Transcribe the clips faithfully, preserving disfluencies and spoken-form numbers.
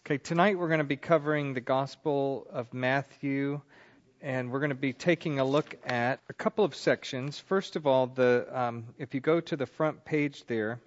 Okay, tonight we're going to be covering the Gospel of Matthew, and we're going to be taking a look at a couple of sections. First of all, the um, if you go to the front page there,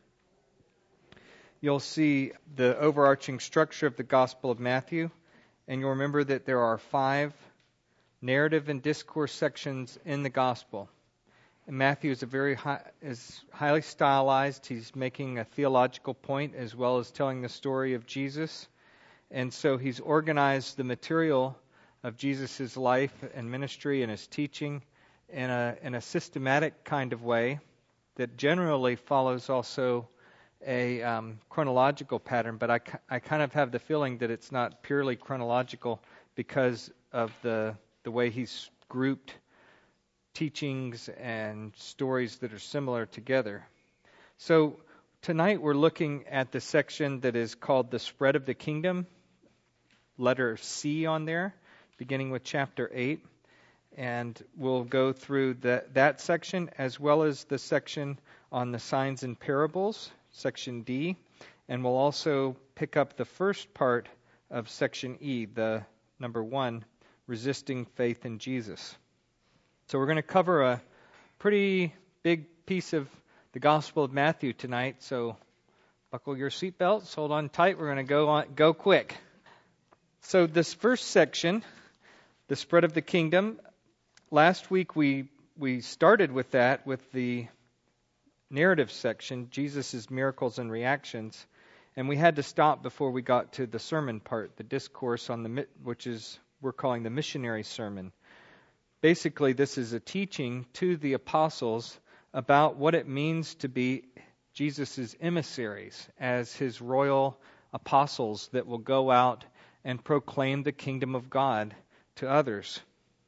you'll see the overarching structure of the Gospel of Matthew, and you'll remember that there are five narrative and discourse sections in the Gospel. And Matthew is a very high, is highly stylized. He's making a theological point as well as telling the story of Jesus. And so he's organized the material of Jesus' life and ministry and his teaching in a in a systematic kind of way that generally follows also a um, chronological pattern. But I, I kind of have the feeling that it's not purely chronological because of the the way he's grouped teachings and stories that are similar together. So tonight we're looking at the section that is called the Spread of the Kingdom. Letter C on there, beginning with chapter eight. And we'll go through the, that section as well as the section on the signs and parables, section D. And we'll also pick up the first part of section E, the number one, resisting faith in Jesus. So we're going to cover a pretty big piece of the Gospel of Matthew tonight. So buckle your seatbelts, hold on tight. We're going to go on, go quick. So this first section, the spread of the kingdom, last week we we started with that, with the narrative section, Jesus' miracles and reactions, and we had to stop before we got to the sermon part, the discourse on the, which is we're calling the missionary sermon. Basically, this is a teaching to the apostles about what it means to be Jesus' emissaries as his royal apostles that will go out and proclaim the kingdom of God to others.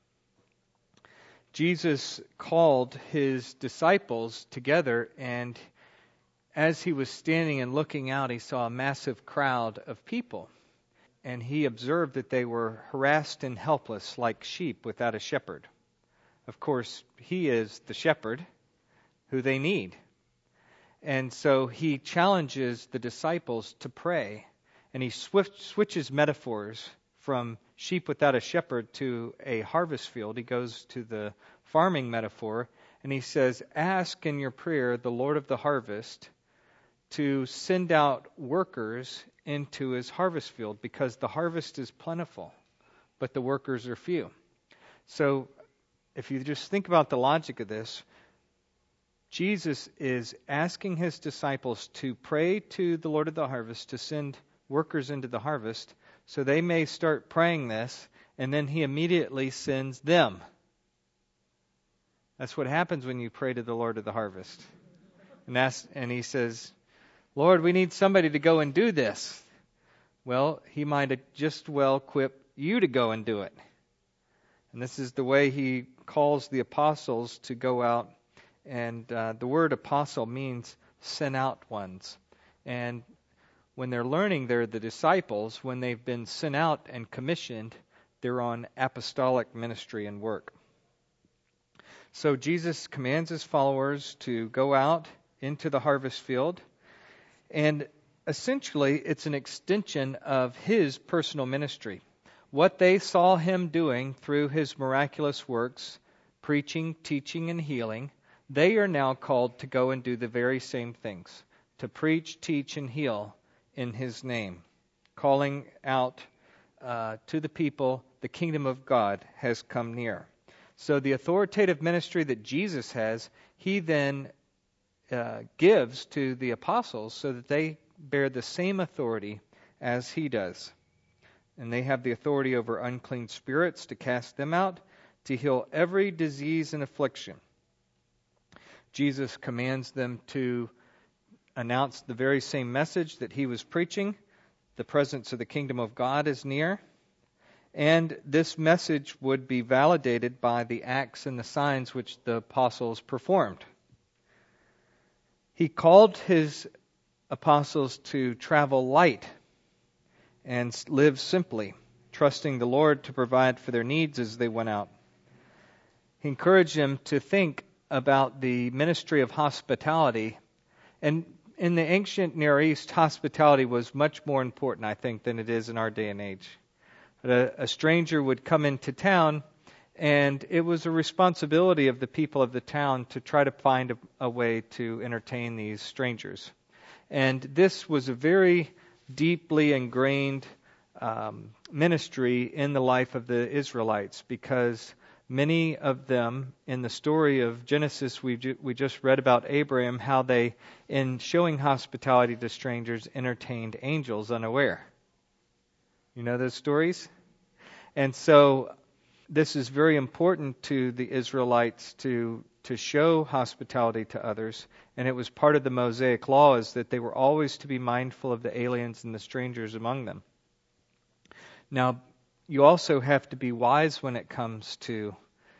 Jesus called his disciples together, and as he was standing and looking out, he saw a massive crowd of people. And he observed that they were harassed and helpless like sheep without a shepherd. Of course, he is the shepherd who they need. And so he challenges the disciples to pray. And he swift, switches metaphors from sheep without a shepherd to a harvest field. He goes to the farming metaphor, and he says, ask in your prayer the Lord of the harvest to send out workers into his harvest field, because the harvest is plentiful, but the workers are few. So if you just think about the logic of this, Jesus is asking his disciples to pray to the Lord of the harvest to send workers into the harvest, so they may start praying this, and then he immediately sends them. That's what happens when you pray to the Lord of the harvest. And that's, and he says, Lord, we need somebody to go and do this. Well, he might have just well equipped you to go and do it. And this is the way he calls the apostles to go out. And uh, the word apostle means sent out ones. And when they're learning, they're the disciples. When they've been sent out and commissioned, they're on apostolic ministry and work. So Jesus commands his followers to go out into the harvest field. And essentially, it's an extension of his personal ministry. What they saw him doing through his miraculous works, preaching, teaching, and healing, they are now called to go and do the very same things, to preach, teach, and heal in his name, calling out uh, to the people, the kingdom of God has come near. So the authoritative ministry that Jesus has, he then uh, gives to the apostles so that they bear the same authority as he does. And they have the authority over unclean spirits to cast them out, to heal every disease and affliction. Jesus commands them to announce the very same message that he was preaching. The presence of the kingdom of God is near. And this message would be validated by the acts and the signs which the apostles performed. He called his apostles to travel light and live simply, trusting the Lord to provide for their needs as they went out. He encouraged them to think about the ministry of hospitality. And in the ancient Near East, hospitality was much more important, I think, than it is in our day and age. A, a stranger would come into town, and it was a responsibility of the people of the town to try to find a, a way to entertain these strangers. And this was a very deeply ingrained um, ministry in the life of the Israelites, because many of them, in the story of Genesis, we ju- we just read about Abraham, how they, in showing hospitality to strangers, entertained angels unaware. You know those stories? And so this is very important to the Israelites to to show hospitality to others. And it was part of the Mosaic law, is that they were always to be mindful of the aliens and the strangers among them. Now, you also have to be wise when it comes to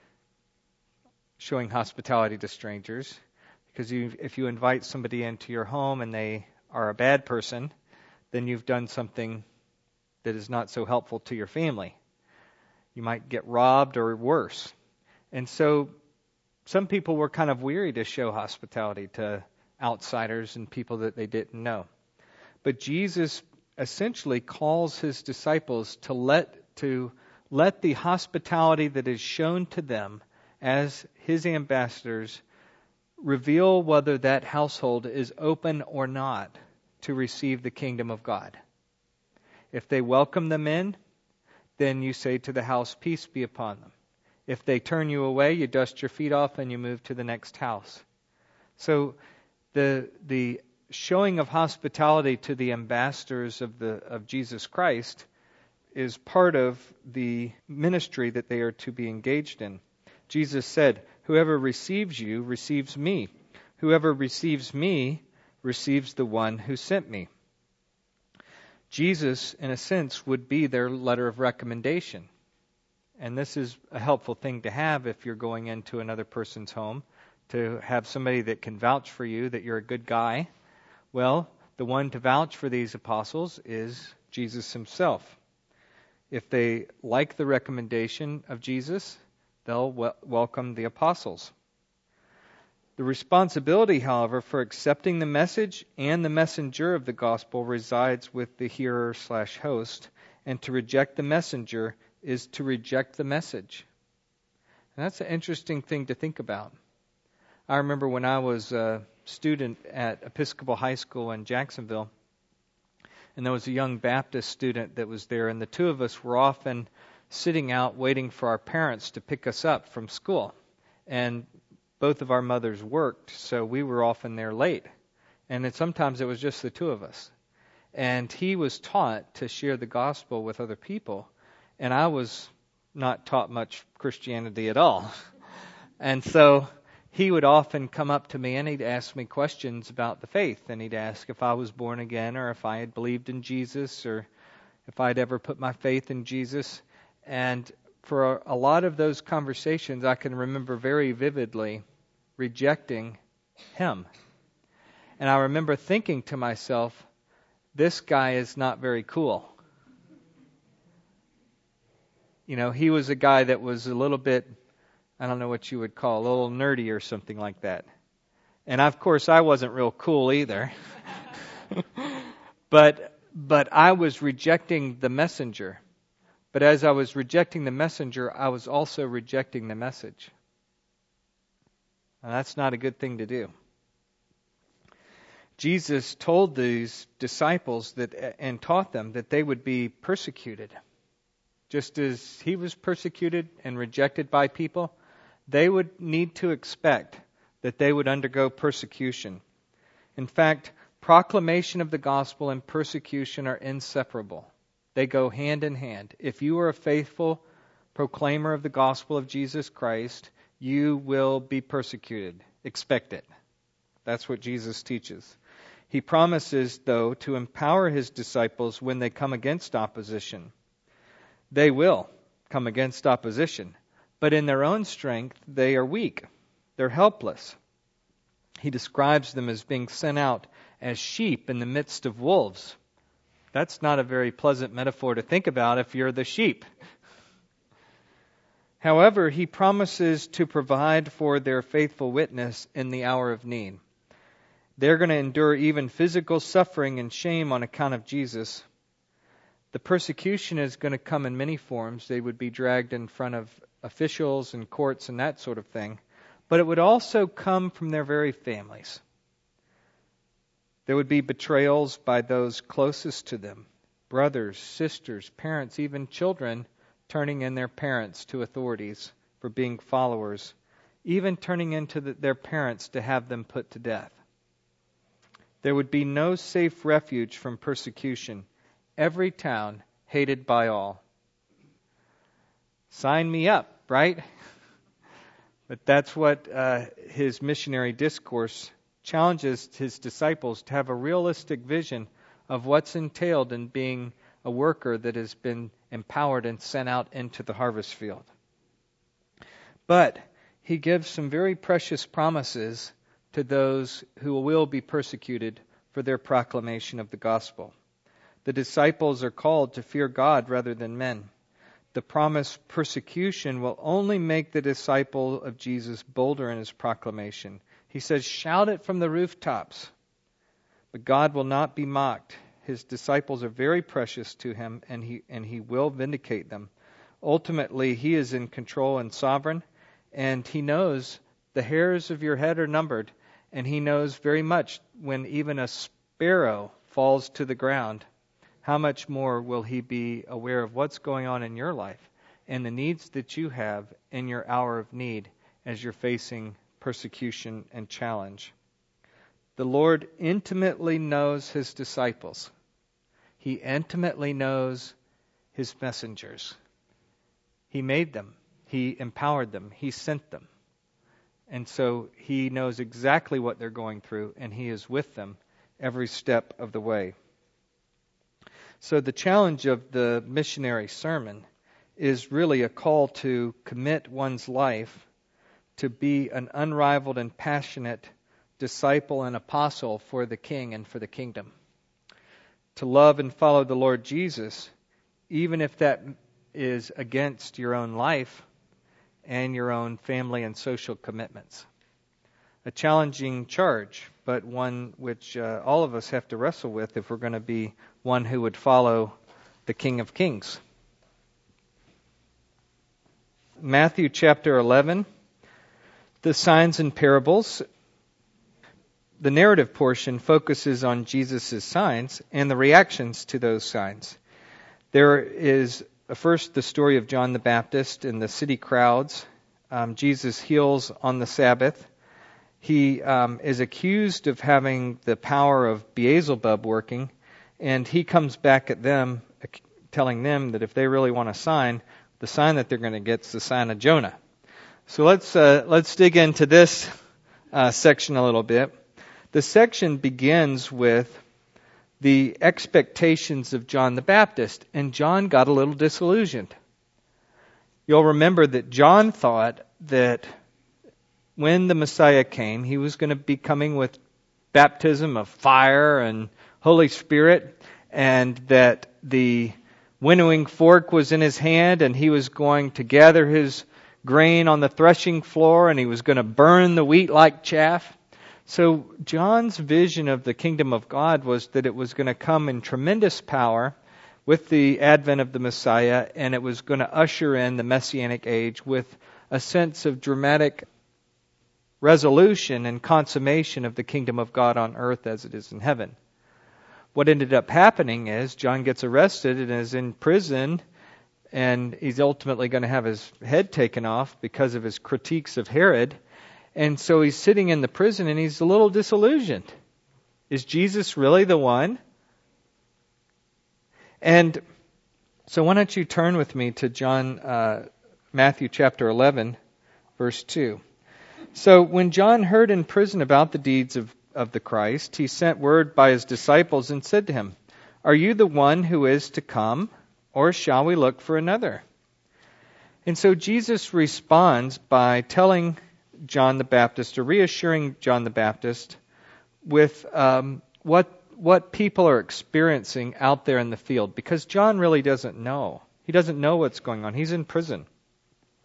showing hospitality to strangers, because you, if you invite somebody into your home and they are a bad person, then you've done something that is not so helpful to your family. You might get robbed or worse. And so some people were kind of weary to show hospitality to outsiders and people that they didn't know. But Jesus essentially calls his disciples to let to let the hospitality that is shown to them as his ambassadors reveal whether that household is open or not to receive the kingdom of God. If they welcome them in, then you say to the house, peace be upon them. If they turn you away, you dust your feet off and you move to the next house. So the the showing of hospitality to the ambassadors of the of Jesus Christ is part of the ministry that they are to be engaged in. Jesus said, whoever receives you receives me. Whoever receives me receives the one who sent me. Jesus, in a sense, would be their letter of recommendation. And this is a helpful thing to have if you're going into another person's home, to have somebody that can vouch for you that you're a good guy. Well, the one to vouch for these apostles is Jesus himself. If they like the recommendation of Jesus, they'll wel- welcome the apostles. The responsibility, however, for accepting the message and the messenger of the gospel resides with the hearer slash host, and to reject the messenger is to reject the message. And that's an interesting thing to think about. I remember when I was a student at Episcopal High School in Jacksonville, and there was a young Baptist student that was there, and the two of us were often sitting out waiting for our parents to pick us up from school. And both of our mothers worked, so we were often there late. And then sometimes it was just the two of us. And he was taught to share the gospel with other people, and I was not taught much Christianity at all. And so he would often come up to me and he'd ask me questions about the faith. And he'd ask if I was born again, or if I had believed in Jesus, or if I'd ever put my faith in Jesus. And for a, a lot of those conversations, I can remember very vividly rejecting him. And I remember thinking to myself, this guy is not very cool. You know, he was a guy that was a little bit, I don't know what you would call, a little nerdy or something like that. And of course, I wasn't real cool either. but but I was rejecting the messenger. But as I was rejecting the messenger, I was also rejecting the message. And that's not a good thing to do. Jesus told these disciples that and taught them that they would be persecuted. Just as he was persecuted and rejected by people, they would need to expect that they would undergo persecution. In fact, proclamation of the gospel and persecution are inseparable. They go hand in hand. If you are a faithful proclaimer of the gospel of Jesus Christ, you will be persecuted. Expect it. That's what Jesus teaches. He promises, though, to empower his disciples when they come against opposition. They will come against opposition, but in their own strength, they are weak. They're helpless. He describes them as being sent out as sheep in the midst of wolves. That's not a very pleasant metaphor to think about if you're the sheep. However, he promises to provide for their faithful witness in the hour of need. They're going to endure even physical suffering and shame on account of Jesus. The persecution is going to come in many forms. They would be dragged in front of officials and courts and that sort of thing. But it would also come from their very families. There would be betrayals by those closest to them. Brothers, sisters, parents, even children turning in their parents to authorities for being followers. Even turning into the, their parents to have them put to death. There would be no safe refuge from persecution. Every town hated by all. Sign me up, right? But that's what uh, his missionary discourse challenges his disciples to have a realistic vision of what's entailed in being a worker that has been empowered and sent out into the harvest field. But he gives some very precious promises to those who will be persecuted for their proclamation of the gospel. The disciples are called to fear God rather than men. The promised persecution will only make the disciple of Jesus bolder in his proclamation. He says, shout it from the rooftops. But God will not be mocked. His disciples are very precious to him, and he and he will vindicate them. Ultimately, he is in control and sovereign, and he knows the hairs of your head are numbered, and he knows very much when even a sparrow falls to the ground. How much more will he be aware of what's going on in your life and the needs that you have in your hour of need as you're facing persecution and challenge? The Lord intimately knows his disciples. He intimately knows his messengers. He made them. He empowered them. He sent them. And so he knows exactly what they're going through, and he is with them every step of the way. So the challenge of the missionary sermon is really a call to commit one's life to be an unrivaled and passionate disciple and apostle for the King and for the kingdom. To love and follow the Lord Jesus, even if that is against your own life and your own family and social commitments. A challenging charge, but one which uh, all of us have to wrestle with if we're going to be one who would follow the King of Kings. Matthew chapter eleven, the signs and parables. The narrative portion focuses on Jesus' signs and the reactions to those signs. There is first the story of John the Baptist and the city crowds. Um, Jesus heals on the Sabbath. He um, is accused of having the power of Beelzebub working, and he comes back at them, telling them that if they really want a sign, the sign that they're going to get is the sign of Jonah. So let's uh, let's dig into this uh, section a little bit. The section begins with the expectations of John the Baptist, and John got a little disillusioned. You'll remember that John thought that when the Messiah came, he was going to be coming with baptism of fire and Holy Spirit, and that the winnowing fork was in his hand, and he was going to gather his grain on the threshing floor, and he was going to burn the wheat like chaff. So John's vision of the kingdom of God was that it was going to come in tremendous power with the advent of the Messiah, and it was going to usher in the Messianic age with a sense of dramatic resolution and consummation of the kingdom of God on earth as it is in heaven. What ended up happening is John gets arrested and is in prison, and he's ultimately going to have his head taken off because of his critiques of Herod. And so he's sitting in the prison and he's a little disillusioned. Is Jesus really the one? And so why don't you turn with me to John, uh, Matthew chapter eleven, verse two. So when John heard in prison about the deeds of, of the Christ, he sent word by his disciples and said to him, "Are you the one who is to come, or shall we look for another?" And so Jesus responds by telling John the Baptist, or reassuring John the Baptist with um, what what people are experiencing out there in the field, because John really doesn't know. He doesn't know what's going on. He's in prison.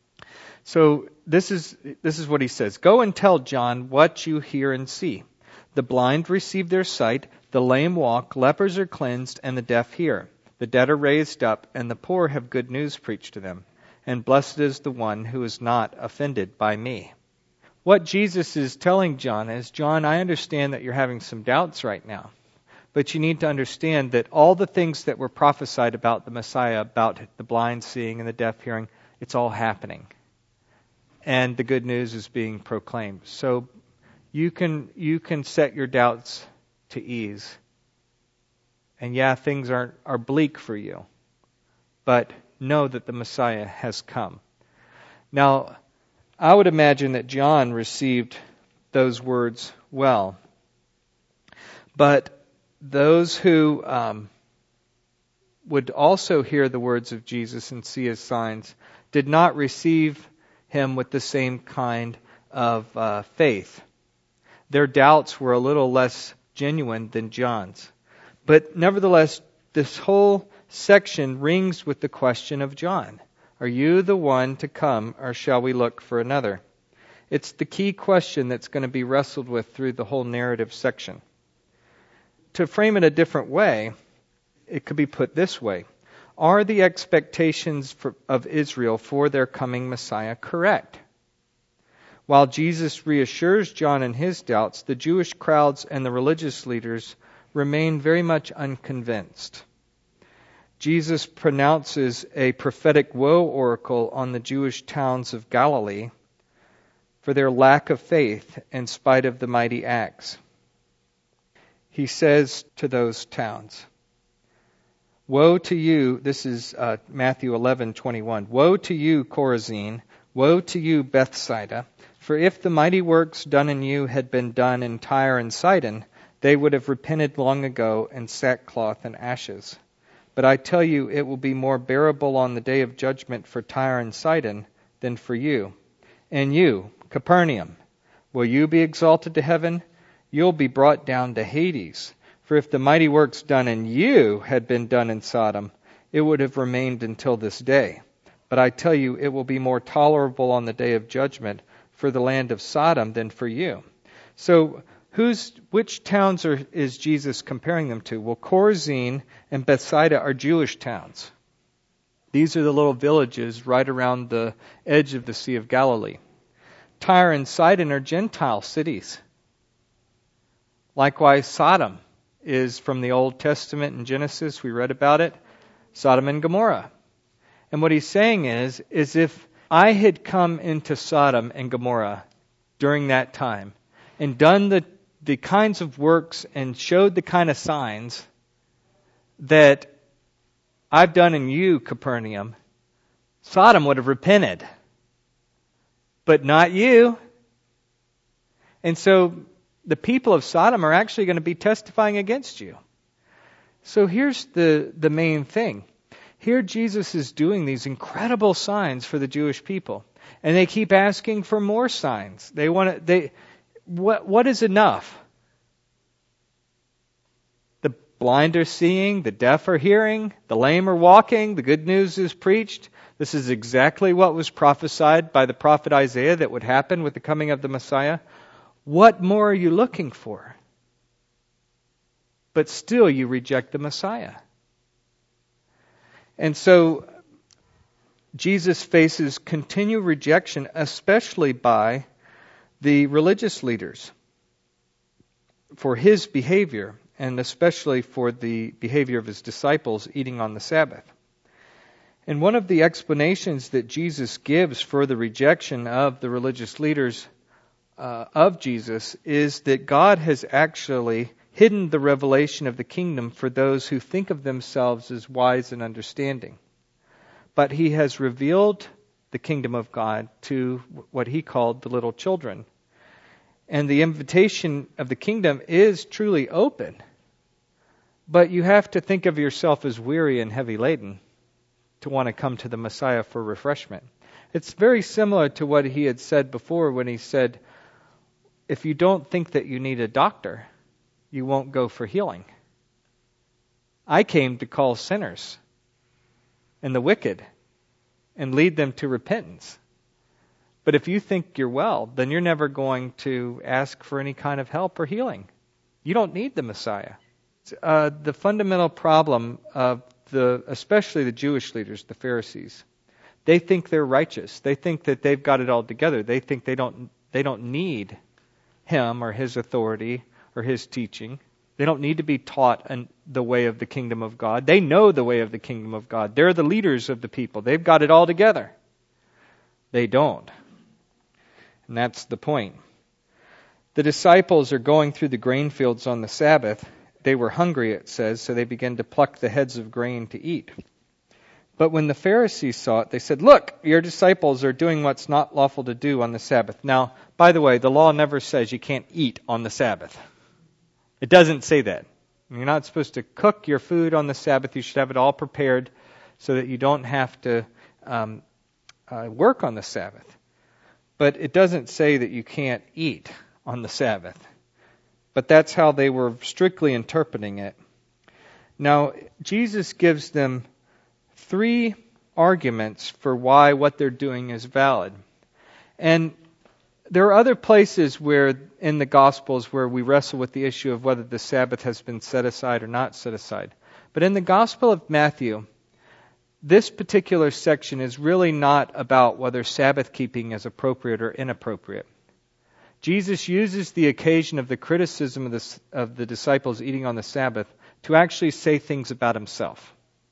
So this is this is what he says. "Go and tell John what you hear and see. The blind receive their sight, the lame walk, lepers are cleansed, and the deaf hear. The dead are raised up, and the poor have good news preached to them. And blessed is the one who is not offended by me." What Jesus is telling John is, John, I understand that you're having some doubts right now. But you need to understand that all the things that were prophesied about the Messiah, about the blind seeing and the deaf hearing, it's all happening. And the good news is being proclaimed. So you can you can set your doubts to ease. And yeah, things are, are bleak for you. But know that the Messiah has come. Now, I would imagine that John received those words well. But those who um, would also hear the words of Jesus and see his signs did not receive him with the same kind of uh, faith. Their doubts were a little less genuine than John's. But nevertheless, this whole section rings with the question of John. Are you the one to come, or shall we look for another? It's the key question that's going to be wrestled with through the whole narrative section. To frame it a different way, it could be put this way. Are the expectations for, of Israel for their coming Messiah correct? While Jesus reassures John in his doubts, the Jewish crowds and the religious leaders remain very much unconvinced. Jesus pronounces a prophetic woe oracle on the Jewish towns of Galilee for their lack of faith in spite of the mighty acts. He says to those towns, "Woe to you," this is uh, Matthew eleven twenty-one, "Woe to you, Chorazin! Woe to you, Bethsaida! For if the mighty works done in you had been done in Tyre and Sidon, they would have repented long ago in sackcloth and ashes. But I tell you, it will be more bearable on the day of judgment for Tyre and Sidon than for you. And you, Capernaum, will you be exalted to heaven? You'll be brought down to Hades. For if the mighty works done in you had been done in Sodom, it would have remained until this day. But I tell you, it will be more tolerable on the day of judgment for the land of Sodom than for you." So, who's which towns are, is Jesus comparing them to? Well, Chorazin and Bethsaida are Jewish towns. These are the little villages right around the edge of the Sea of Galilee. Tyre and Sidon are Gentile cities. Likewise, Sodom is from the Old Testament in Genesis. We read about it. Sodom and Gomorrah. And what he's saying is, is if I had come into Sodom and Gomorrah during that time and done the, the kinds of works and showed the kind of signs that I've done in you, Capernaum, Sodom would have repented. But not you. And so the people of Sodom are actually going to be testifying against you. So here's the, the main thing. Here Jesus is doing these incredible signs for the Jewish people. And they keep asking for more signs. They want to, they, what, what is enough? The blind are seeing, the deaf are hearing, the lame are walking, the good news is preached. This is exactly what was prophesied by the prophet Isaiah that would happen with the coming of the Messiah. What more are you looking for? But still you reject the Messiah. And so Jesus faces continued rejection, especially by the religious leaders, for his behavior, and especially for the behavior of his disciples eating on the Sabbath. And one of the explanations that Jesus gives for the rejection of the religious leaders uh, of Jesus is that God has actually hidden the revelation of the kingdom for those who think of themselves as wise and understanding. But he has revealed the kingdom of God to what he called the little children. And the invitation of the kingdom is truly open. But you have to think of yourself as weary and heavy laden to want to come to the Messiah for refreshment. It's very similar to what he had said before when he said, if you don't think that you need a doctor, you won't go for healing. I came to call sinners and the wicked and lead them to repentance. But if you think you're well, then you're never going to ask for any kind of help or healing You don't need the Messiah. Uh, the fundamental problem of the, especially the Jewish leaders, the Pharisees, they think they're righteous. They think that they've got it all together. They think they don't they don't need him or his authority or his teaching. They don't need to be taught an, the way of the kingdom of God. They know the way of the kingdom of God. They're the leaders of the people. They've got it all together. They don't. And that's the point. The disciples are going through the grain fields on the Sabbath. They were hungry, it says, so they began to pluck the heads of grain to eat. But when the Pharisees saw it, they said, "Look, your disciples are doing what's not lawful to do on the Sabbath." Now, by the way, the law never says you can't eat on the Sabbath. It doesn't say that. You're not supposed to cook your food on the Sabbath. You should have it all prepared so that you don't have to um, uh, work on the Sabbath. But it doesn't say that you can't eat on the Sabbath. But that's how they were strictly interpreting it. Now, Jesus gives them three arguments for why what they're doing is valid. And there are other places where in the Gospels where we wrestle with the issue of whether the Sabbath has been set aside or not set aside. But in the Gospel of Matthew, this particular section is really not about whether Sabbath keeping is appropriate or inappropriate. Jesus uses the occasion of the criticism of the, of the disciples eating on the Sabbath to actually say things about himself.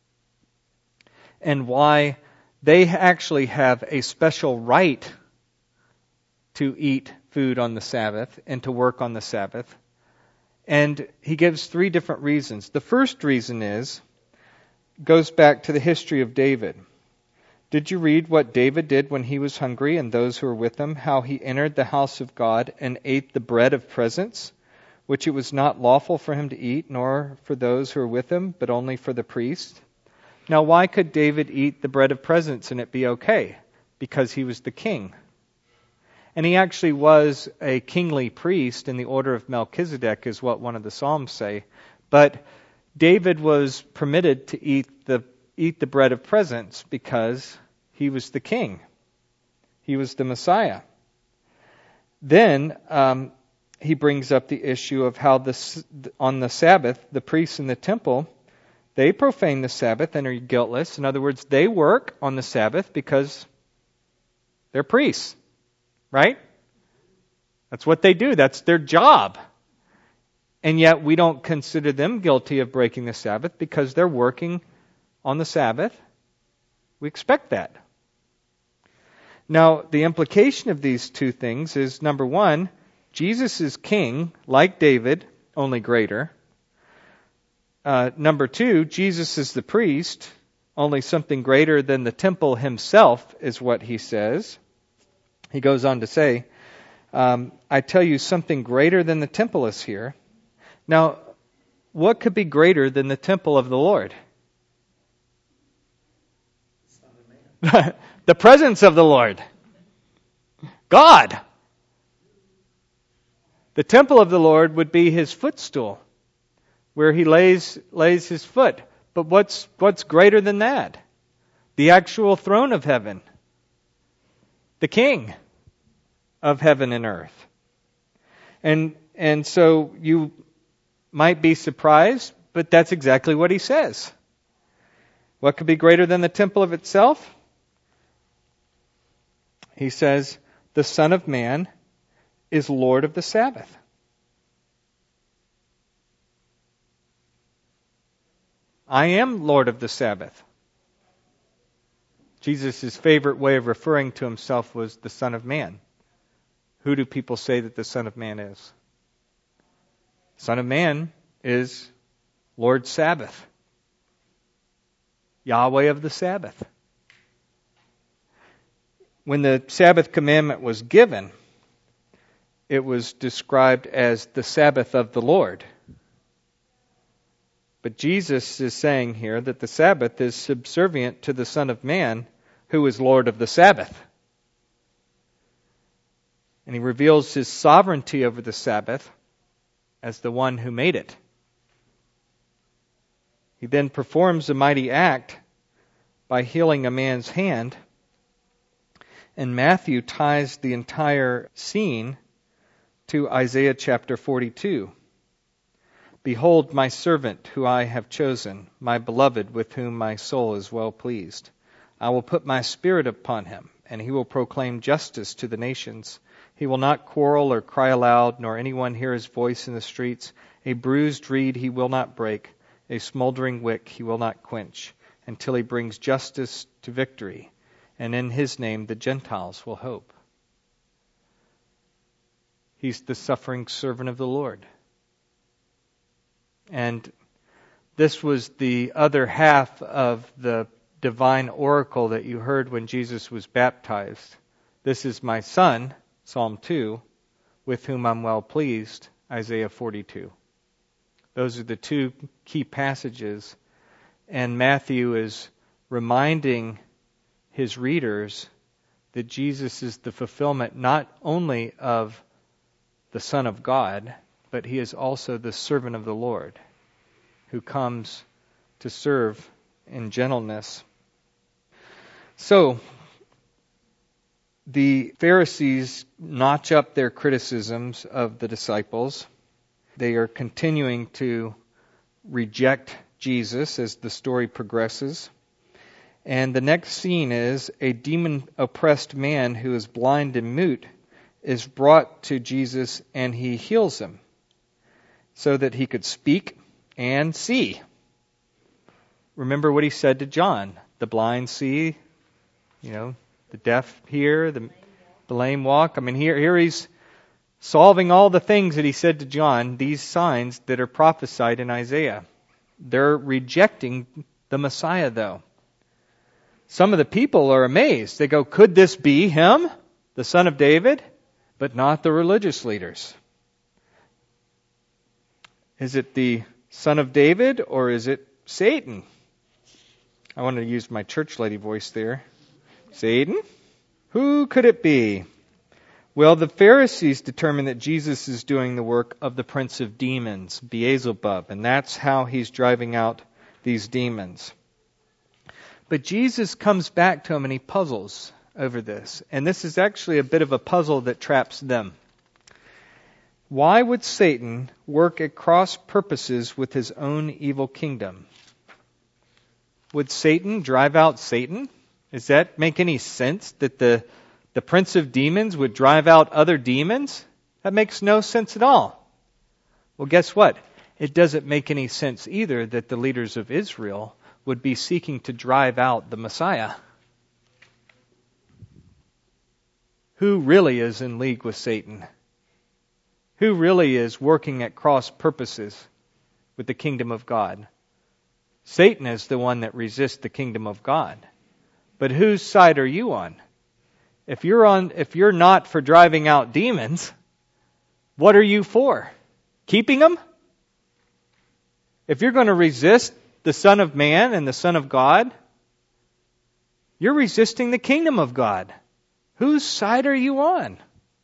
And why they actually have a special right to eat food on the Sabbath and to work on the Sabbath. And he gives three different reasons. The first reason is, goes back to the history of David. Did you read what David did when he was hungry and those who were with him, how he entered the house of God and ate the bread of presence, which it was not lawful for him to eat, nor for those who were with him, but only for the priest? Now, why could David eat the bread of presence and it be okay? Because he was the king. And he actually was a kingly priest in the order of Melchizedek, is what one of the Psalms say. But David was permitted to eat the eat the bread of presence because he was the king. He was the Messiah. Then um, he brings up the issue of how this, on the Sabbath, the priests in the temple, they profane the Sabbath and are guiltless. In other words, they work on the Sabbath because they're priests, right? That's what they do. That's their job. And yet we don't consider them guilty of breaking the Sabbath because they're working on the Sabbath. We expect that. Now, the implication of these two things is, number one, Jesus is king, like David, only greater. Uh, number two, Jesus is the priest, only something greater than the temple himself, is what he says. He goes on to say, um, I tell you, something greater than the temple is here. Now, what could be greater than the temple of the Lord? The presence of the Lord. God. The temple of the Lord would be his footstool, where he lays lays his foot. But what's what's greater than that? The actual throne of heaven. The King of heaven and earth. And and so you might be surprised, but that's exactly what he says. What could be greater than the temple of itself? He says, the Son of Man is Lord of the Sabbath. I am Lord of the Sabbath. Jesus' favorite way of referring to himself was the Son of Man. Who do people say that the Son of Man is? Son of Man is Lord Sabbath. Yahweh of the Sabbath. When the Sabbath commandment was given, it was described as the Sabbath of the Lord. But Jesus is saying here that the Sabbath is subservient to the Son of Man, who is Lord of the Sabbath. And he reveals his sovereignty over the Sabbath as the one who made it. He then performs a mighty act by healing a man's hand. And Matthew ties the entire scene to Isaiah chapter forty-two. Behold my servant who I have chosen, my beloved with whom my soul is well pleased. I will put my spirit upon him, and he will proclaim justice to the nations. He will not quarrel or cry aloud, nor anyone hear his voice in the streets. A bruised reed he will not break, a smoldering wick he will not quench, until he brings justice to victory, and in his name the Gentiles will hope. He's the suffering servant of the Lord. And this was the other half of the divine oracle that you heard when Jesus was baptized. This is my son, Psalm two, with whom I'm well pleased, Isaiah forty-two. Those are the two key passages. And Matthew is reminding his readers that Jesus is the fulfillment not only of the Son of God, but he is also the servant of the Lord who comes to serve in gentleness. So, the Pharisees notch up their criticisms of the disciples. They are continuing to reject Jesus as the story progresses. And the next scene is a demon-oppressed man who is blind and mute is brought to Jesus, and he heals him so that he could speak and see. Remember what he said to John. The blind see, you know, the deaf hear, the, the lame walk. I mean, here, here he's solving all the things that he said to John, these signs that are prophesied in Isaiah. They're rejecting the Messiah, though. Some of the people are amazed. They go, could this be him, the son of David? But not the religious leaders. Is it the son of David or is it Satan? I want to use my church lady voice there. Satan? Who could it be? Well, the Pharisees determine that Jesus is doing the work of the prince of demons, Beelzebub, and that's how he's driving out these demons. But Jesus comes back to him and he puzzles over this. And this is actually a bit of a puzzle that traps them. Why would Satan work at cross purposes with his own evil kingdom? Would Satan drive out Satan? Does that make any sense that the, the prince of demons would drive out other demons? That makes no sense at all. Well, guess what? It doesn't make any sense either that the leaders of Israel would be seeking to drive out the Messiah. Who really is in league with Satan? Who really is working at cross purposes with the kingdom of God? Satan is the one that resists the kingdom of God. But whose side are you on? If you're on, if you're not for driving out demons, what are you for? Keeping them? If you're going to resist the Son of Man and the Son of God, you're resisting the kingdom of God. Whose side are you on?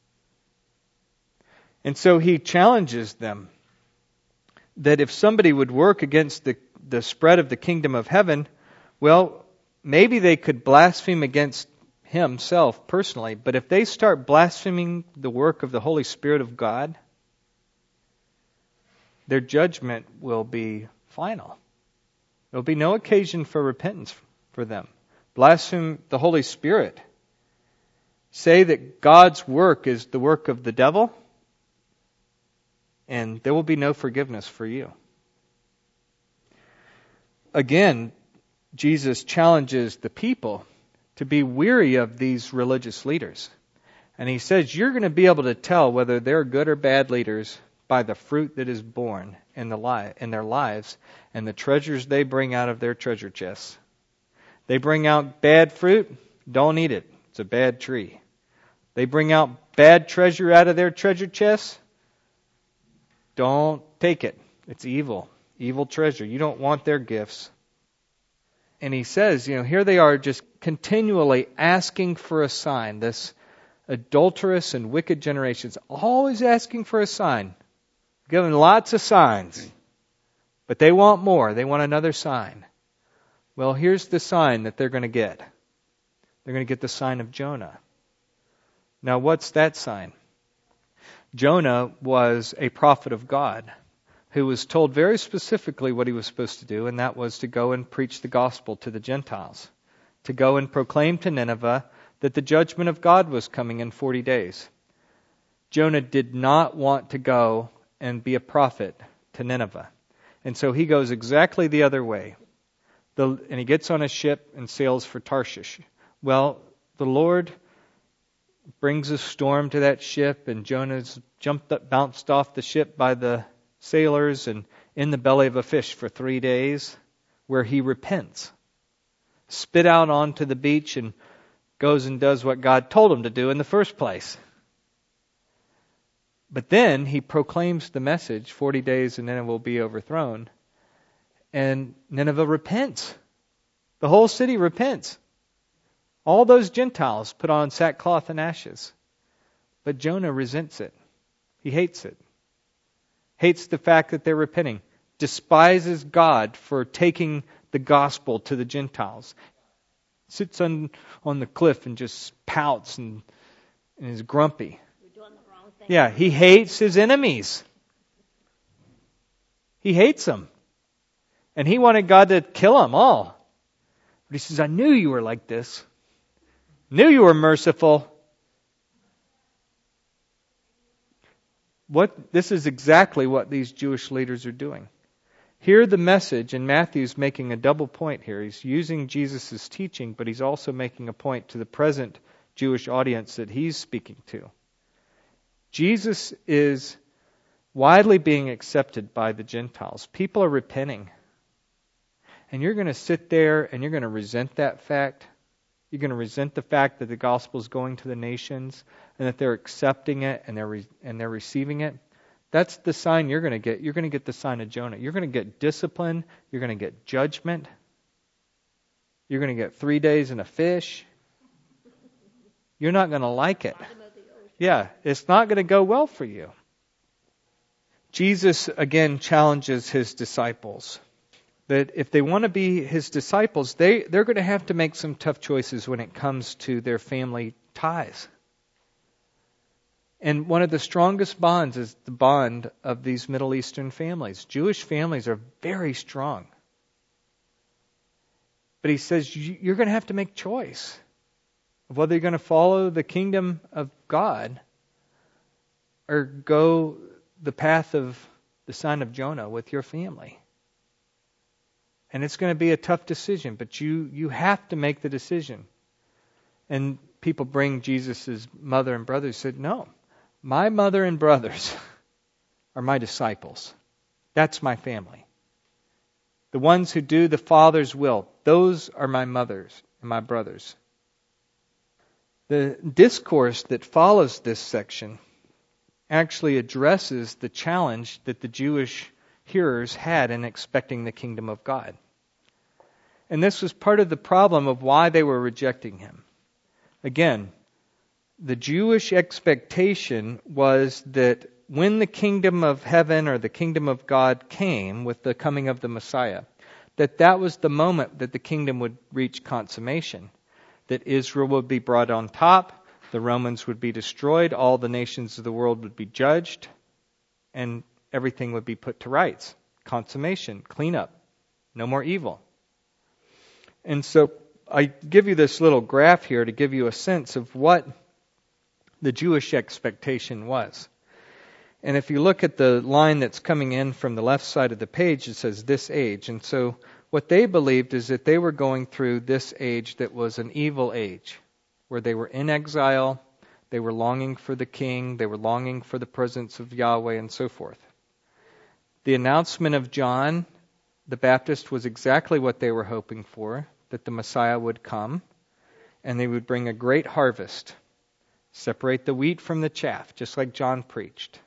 And so he challenges them that if somebody would work against the, the spread of the kingdom of heaven, well, maybe they could blaspheme against himself personally, but if they start blaspheming the work of the Holy Spirit of God, their judgment will be final. There will be no occasion for repentance for them. Blaspheme the Holy Spirit. Say that God's work is the work of the devil, and there will be no forgiveness for you. Again, Jesus challenges the people to be weary of these religious leaders. And he says you're going to be able to tell whether they're good or bad leaders by the fruit that is born in, the li- in their lives and the treasures they bring out of their treasure chests. They bring out bad fruit, don't eat it. It's a bad tree. They bring out bad treasure out of their treasure chests, don't take it. It's evil. Evil treasure. You don't want their gifts. And he says, you know, here they are just continually asking for a sign. This adulterous and wicked generations, always asking for a sign. Given lots of signs. But they want more. They want another sign. Well, here's the sign that they're going to get. They're going to get the sign of Jonah. Now, what's that sign? Jonah was a prophet of God. who was told very specifically what he was supposed to do, and that was to go and preach the gospel to the Gentiles, to go and proclaim to Nineveh that the judgment of God was coming in forty days. Jonah did not want to go and be a prophet to Nineveh. And so he goes exactly the other way. The, and he gets on a ship and sails for Tarshish. Well, the Lord brings a storm to that ship, and Jonah's jumped up, bounced off the ship by the sailors and in the belly of a fish for three days, where he repents, spit out onto the beach, and goes and does what God told him to do in the first place. But then he proclaims the message, forty days and then it will be overthrown. And Nineveh repents. The whole city repents. All those Gentiles put on sackcloth and ashes. But Jonah resents it. He hates it. Hates the fact that they're repenting. Despises God for taking the gospel to the Gentiles. Sits on, on the cliff and just pouts and, and is grumpy. You're doing the wrong thing. Yeah, he hates his enemies. He hates them. And he wanted God to kill them all. But he says, I knew you were like this. Knew you were merciful. What this is exactly what these Jewish leaders are doing. Hear the message, and Matthew's making a double point here. He's using Jesus' teaching, but he's also making a point to the present Jewish audience that he's speaking to. Jesus is widely being accepted by the Gentiles. People are repenting. And you're going to sit there and you're going to resent that fact. You're going to resent the fact that the gospel is going to the nations and that they're accepting it and they're re- and they're receiving it. That's the sign you're going to get. You're going to get the sign of Jonah. You're going to get discipline. You're going to get judgment. You're going to get three days in a fish. You're not going to like it. Yeah, it's not going to go well for you. Jesus again challenges his disciples that if they want to be his disciples, they, they're going to have to make some tough choices when it comes to their family ties. And one of the strongest bonds is the bond of these Middle Eastern families. Jewish families are very strong. But he says you're going to have to make choice of whether you're going to follow the kingdom of God or go the path of the son of Jonah with your family. And it's going to be a tough decision, but you, you have to make the decision. And people bring Jesus' mother and brothers said, no, my mother and brothers are my disciples. That's my family. The ones who do the Father's will, those are my mothers and my brothers. The discourse that follows this section actually addresses the challenge that the Jewish hearers had in expecting the kingdom of God. And this was part of the problem of why they were rejecting him. Again, the Jewish expectation was that when the kingdom of heaven or the kingdom of God came with the coming of the Messiah, that that was the moment that the kingdom would reach consummation. That Israel would be brought on top, the Romans would be destroyed, all the nations of the world would be judged, and everything would be put to rights. Consummation, cleanup, no more evil. And so I give you this little graph here to give you a sense of what the Jewish expectation was. And if you look at the line that's coming in from the left side of the page, it says this age. And so what they believed is that they were going through this age that was an evil age, where they were in exile, they were longing for the king, they were longing for the presence of Yahweh, and so forth. The announcement of John the Baptist was exactly what they were hoping for, that the Messiah would come, and they would bring a great harvest, separate the wheat from the chaff, just like John preached.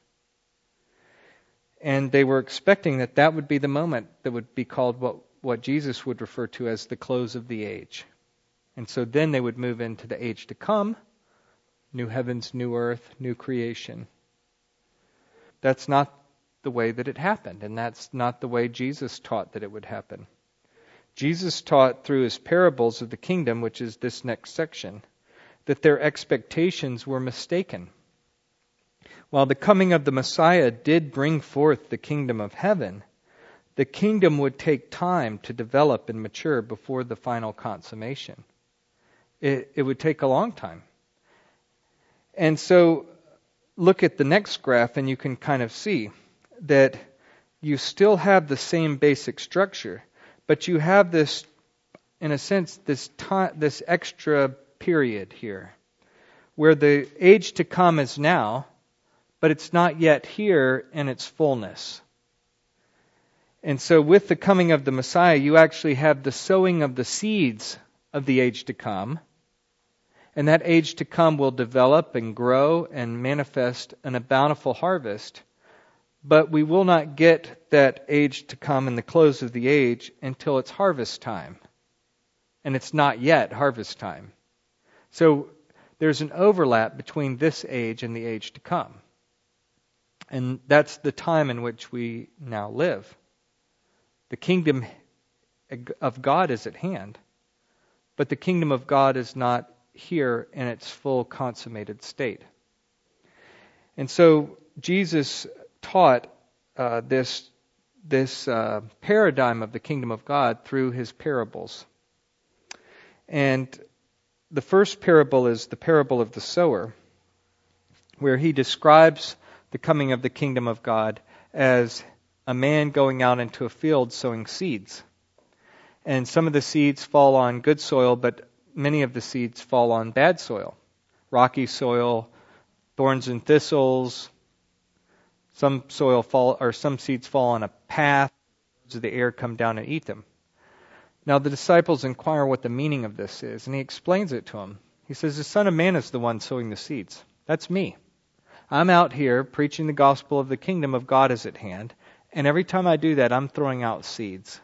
And they were expecting that that would be the moment that would be called what, what Jesus would refer to as the close of the age. And so then they would move into the age to come, new heavens, new earth, new creation. That's not the way that it happened, and that's not the way Jesus taught that it would happen. Jesus taught through his parables of the kingdom, which is this next section, that their expectations were mistaken. while the coming of the Messiah did bring forth the kingdom of heaven, the kingdom would take time to develop and mature before the final consummation. It, it would take a long time. And so look at the next graph and you can kind of see that you still have the same basic structure, but you have this, in a sense, this time, this extra period here, where the age to come is now, but it's not yet here in its fullness. And so with the coming of the Messiah, you actually have the sowing of the seeds of the age to come, and that age to come will develop and grow and manifest in a bountiful harvest. But we will not get that age to come in the close of the age until it's harvest time. And it's not yet harvest time. So there's an overlap between this age and the age to come. And that's the time in which we now live. The kingdom of God is at hand. But the kingdom of God is not here in its full consummated state. And so Jesus taught uh, this, this uh, paradigm of the kingdom of God through his parables. And the first parable is the parable of the sower, where he describes the coming of the kingdom of God as a man going out into a field sowing seeds. And some of the seeds fall on good soil, but many of the seeds fall on bad soil. Rocky soil, thorns and thistles. Some soil fall, or some seeds fall on a path, so the air come down and eat them. Now the disciples inquire what the meaning of this is, and he explains it to them. He says, the Son of Man is the one sowing the seeds. That's me. I'm out here preaching the gospel of the kingdom of God is at hand, and every time I do that, I'm throwing out seeds.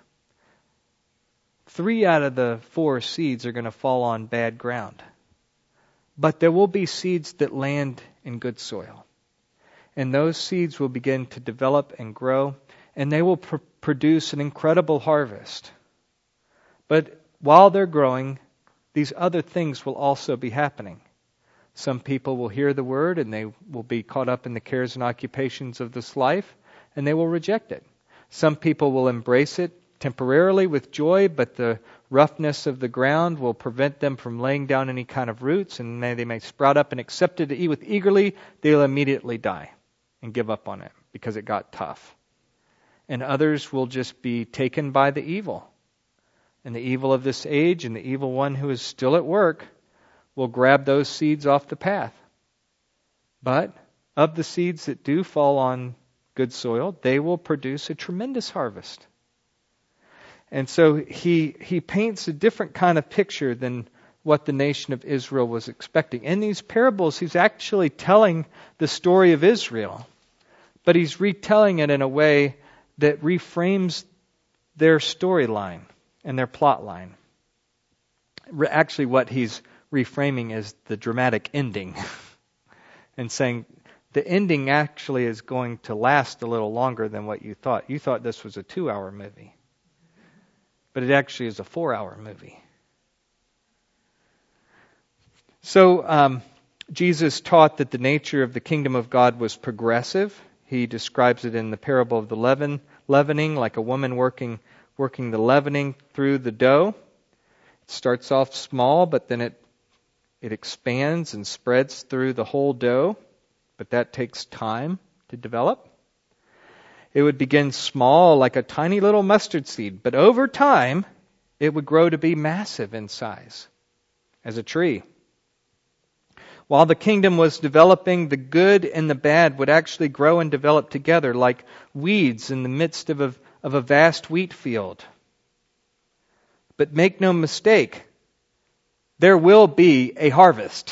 Three out of the four seeds are going to fall on bad ground. But there will be seeds that land in good soil. And those seeds will begin to develop and grow, and they will pr- produce an incredible harvest. But while they're growing, these other things will also be happening. Some people will hear the word, and they will be caught up in the cares and occupations of this life, and they will reject it. Some people will embrace it temporarily with joy, but the roughness of the ground will prevent them from laying down any kind of roots, and they may sprout up and accept it with eagerly. They'll immediately die and give up on it because it got tough. And others will just be taken by the evil. And the evil of this age and the evil one who is still at work will grab those seeds off the path. But of the seeds that do fall on good soil, they will produce a tremendous harvest. And so he he paints a different kind of picture than what the nation of Israel was expecting. In these parables, he's actually telling the story of Israel, but he's retelling it in a way that reframes their storyline and their plot line. Actually, what he's reframing is the dramatic ending and saying the ending actually is going to last a little longer than what you thought. You thought this was a two-hour movie. But it actually is a four-hour movie. So um, Jesus taught that the nature of the kingdom of God was progressive. He describes it in the parable of the leaven, leavening, like a woman working working the leavening through the dough. It starts off small, but then it it expands and spreads through the whole dough. But that takes time to develop. It would begin small, like a tiny little mustard seed, but over time, it would grow to be massive in size, as a tree. While the kingdom was developing, the good and the bad would actually grow and develop together, like weeds in the midst of a, of a vast wheat field. But make no mistake, there will be a harvest.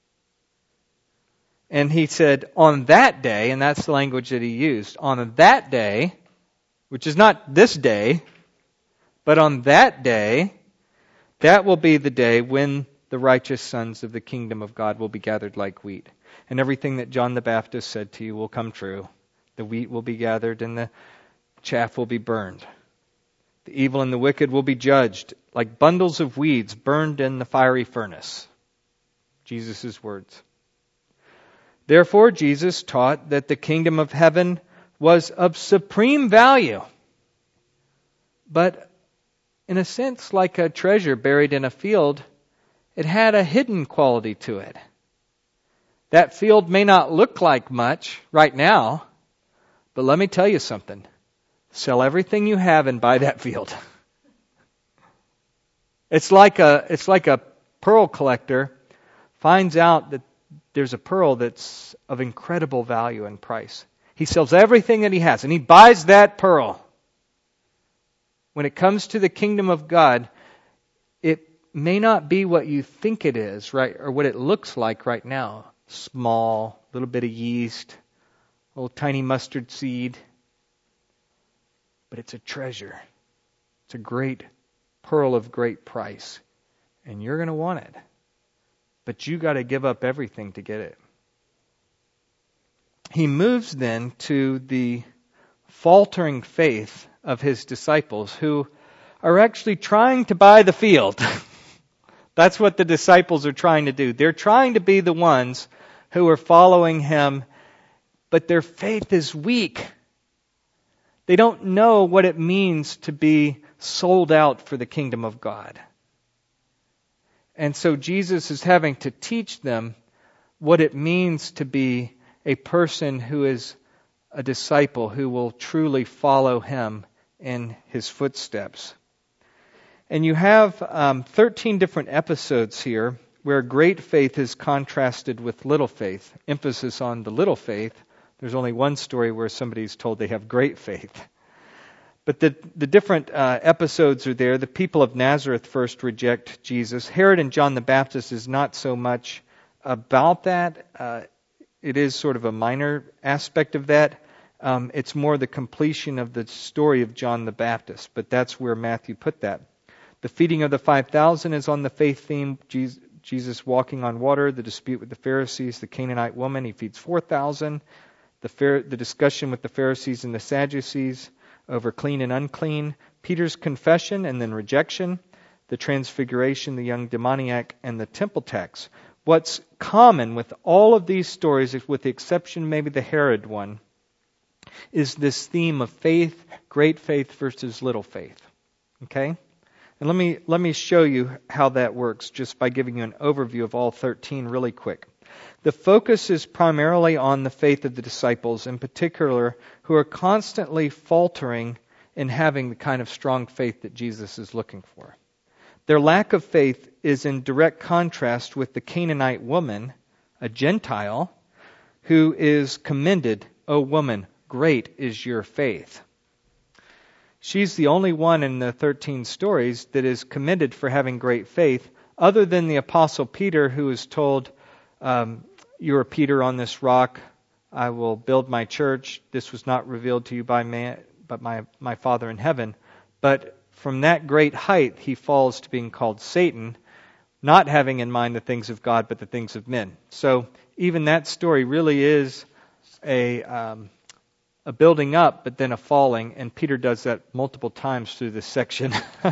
And he said, on that day, and that's the language that he used, on that day, which is not this day, but on that day, that will be the day when the righteous sons of the kingdom of God will be gathered like wheat. And everything that John the Baptist said to you will come true. The wheat will be gathered and the chaff will be burned. The evil and the wicked will be judged like bundles of weeds burned in the fiery furnace. Jesus' words. Therefore, Jesus taught that the kingdom of heaven was of supreme value, but in a sense, like a treasure buried in a field, it had a hidden quality to it. That field may not look like much right now, but let me tell you something. Sell everything you have and buy that field. It's like a it's like a pearl collector finds out that there's a pearl that's of incredible value and price. He sells everything that he has and he buys that pearl. When it comes to the kingdom of God, it may not be what you think it is, right, or what it looks like right now. Small, little bit of yeast, a little tiny mustard seed. But it's a treasure. It's a great pearl of great price. And you're going to want it. But you got to give up everything to get it. He moves then to the faltering faith of his disciples who are actually trying to buy the field. That's what the disciples are trying to do. They're trying to be the ones who are following him, but their faith is weak. They don't know what it means to be sold out for the kingdom of God. And so Jesus is having to teach them what it means to be a person who is a disciple who will truly follow him in his footsteps. And you have um, thirteen different episodes here where great faith is contrasted with little faith. Emphasis on the little faith. There's only one story where somebody's told they have great faith. But the, the different uh, episodes are there. The people of Nazareth first reject Jesus. Herod and John the Baptist is not so much about that. Uh, it is sort of a minor aspect of that. Um, it's more the completion of the story of John the Baptist. But that's where Matthew put that. The feeding of the five thousand is on the faith theme. Jesus, Jesus walking on water. The dispute with the Pharisees. The Canaanite woman, he feeds four thousand. The, Phar- the discussion with the Pharisees and the Sadducees over clean and unclean, Peter's confession and then rejection, the transfiguration, the young demoniac, and the temple tax. What's common with all of these stories, with the exception maybe the Herod one, is this theme of faith, great faith versus little faith. Okay? And let me let me show you how that works just by giving you an overview of all thirteen really quick. The focus is primarily on the faith of the disciples, in particular, who are constantly faltering in having the kind of strong faith that Jesus is looking for. Their lack of faith is in direct contrast with the Canaanite woman, a Gentile, who is commended, "O woman, great is your faith." She's the only one in the thirteen stories that is commended for having great faith, other than the Apostle Peter, who is told, um, "You are Peter, on this rock I will build my church. This was not revealed to you by man, but my, my Father in heaven." But from that great height, he falls to being called Satan, not having in mind the things of God, but the things of men. So even that story really is a um, a building up, but then a falling, and Peter does that multiple times through this section.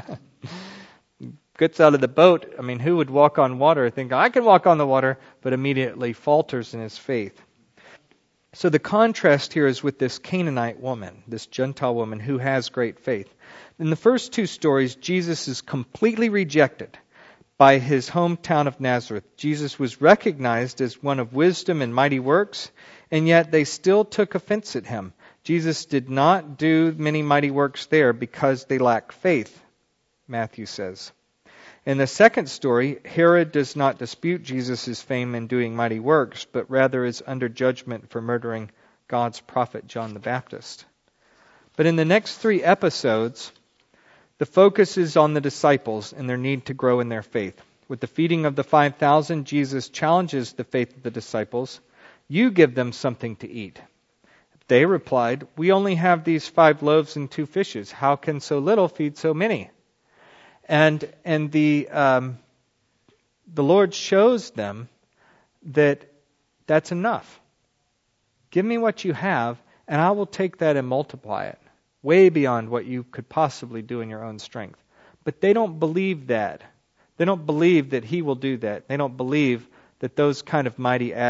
Gets out of the boat. I mean, who would walk on water? Think, I can walk on the water, but immediately falters in his faith. So the contrast here is with this Canaanite woman, this Gentile woman who has great faith. In the first two stories, Jesus is completely rejected by his hometown of Nazareth. Jesus was recognized as one of wisdom and mighty works, and yet they still took offense at him. Jesus did not do many mighty works there because they lacked faith, Matthew says. In the second story, Herod does not dispute Jesus' fame in doing mighty works, but rather is under judgment for murdering God's prophet John the Baptist. But in the next three episodes, the focus is on the disciples and their need to grow in their faith. With the feeding of the five thousand, Jesus challenges the faith of the disciples. "You give them something to eat." They replied, "We only have these five loaves and two fishes. How can so little feed so many?" And and the um, the Lord shows them that that's enough. Give me what you have, and I will take that and multiply it, way beyond what you could possibly do in your own strength. But they don't believe that. They don't believe that He will do that. They don't believe that those kind of mighty acts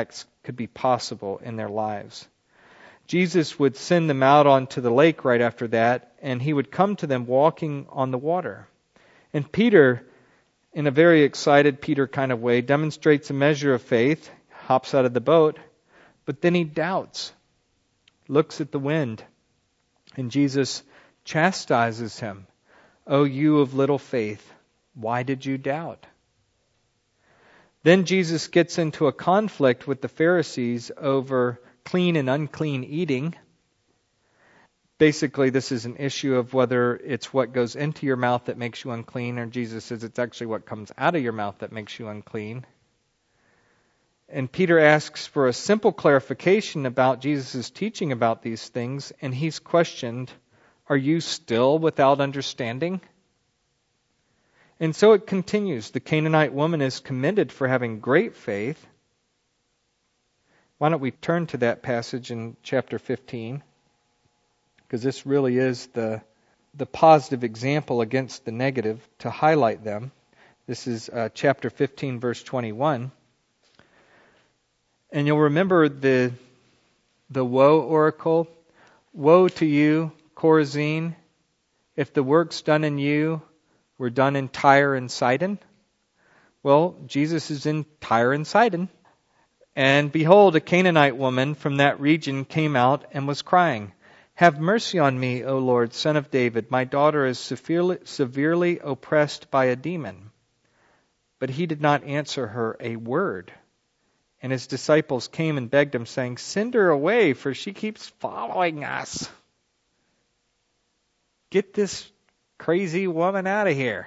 could be possible in their lives. Jesus would send them out onto the lake right after that, and he would come to them walking on the water. And Peter, in a very excited Peter kind of way, demonstrates a measure of faith, hops out of the boat, but then he doubts, looks at the wind, and Jesus chastises him. "O you of little faith, why did you doubt?" Then Jesus gets into a conflict with the Pharisees over clean and unclean eating. Basically, this is an issue of whether it's what goes into your mouth that makes you unclean, or Jesus says it's actually what comes out of your mouth that makes you unclean. And Peter asks for a simple clarification about Jesus' teaching about these things, and he's questioned, "Are you still without understanding?" And so it continues. The Canaanite woman is commended for having great faith. Why don't we turn to that passage in chapter fifteen? Because this really is the, the positive example against the negative to highlight them. This is uh, chapter fifteen, verse twenty-one. And you'll remember the, the woe oracle. "Woe to you, Chorazin, if the works done in you were done in Tyre and Sidon." Well, Jesus is in Tyre and Sidon. "And behold, a Canaanite woman from that region came out and was crying, 'Have mercy on me, O Lord, Son of David. My daughter is severely, severely oppressed by a demon.' But he did not answer her a word. And his disciples came and begged him, saying, 'Send her away, for she keeps following us. Get this crazy woman out of here.'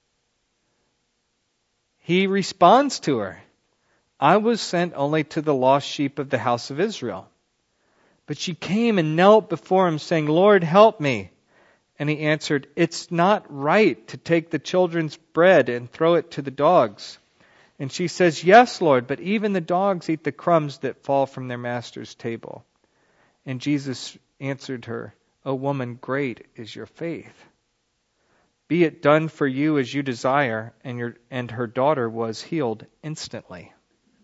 He responds to her, 'I was sent only to the lost sheep of the house of Israel.' But she came and knelt before him, saying, 'Lord, help me.' And he answered, 'It's not right to take the children's bread and throw it to the dogs.' And she says, 'Yes, Lord, but even the dogs eat the crumbs that fall from their master's table.' And Jesus answered her, 'O woman, great is your faith. Be it done for you as you desire.' And your and her daughter was healed instantly."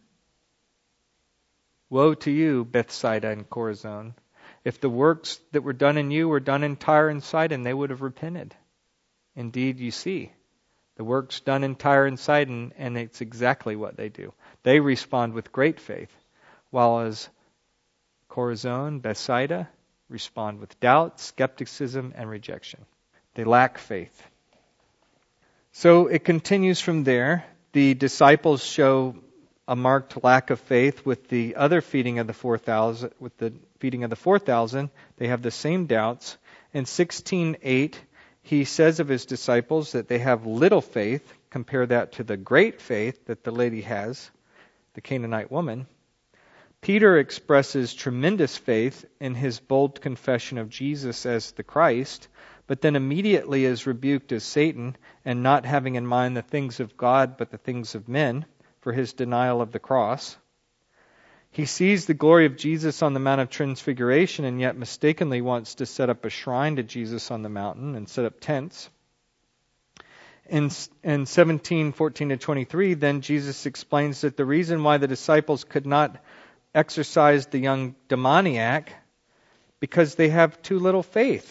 Woe to you, Bethsaida and Chorazin. If the works that were done in you were done in Tyre and Sidon, they would have repented. Indeed, you see, the works done in Tyre and Sidon, and it's exactly what they do. They respond with great faith, while as Chorazin, Bethsaida, respond with doubt, skepticism, and rejection. They lack faith. So it continues from there. The disciples show a marked lack of faith with the other feeding of the four thousand. With the feeding of the four thousand, they have the same doubts. In sixteen eight, he says of his disciples that they have little faith. Compare that to the great faith that the lady has, the Canaanite woman. Peter expresses tremendous faith in his bold confession of Jesus as the Christ, but then immediately is rebuked as Satan and not having in mind the things of God but the things of men, for his denial of the cross. He sees the glory of Jesus on the Mount of Transfiguration and yet mistakenly wants to set up a shrine to Jesus on the mountain and set up tents. In, in seventeen, fourteen to twenty-three, then Jesus explains that the reason why the disciples could not exorcise the young demoniac because they have too little faith.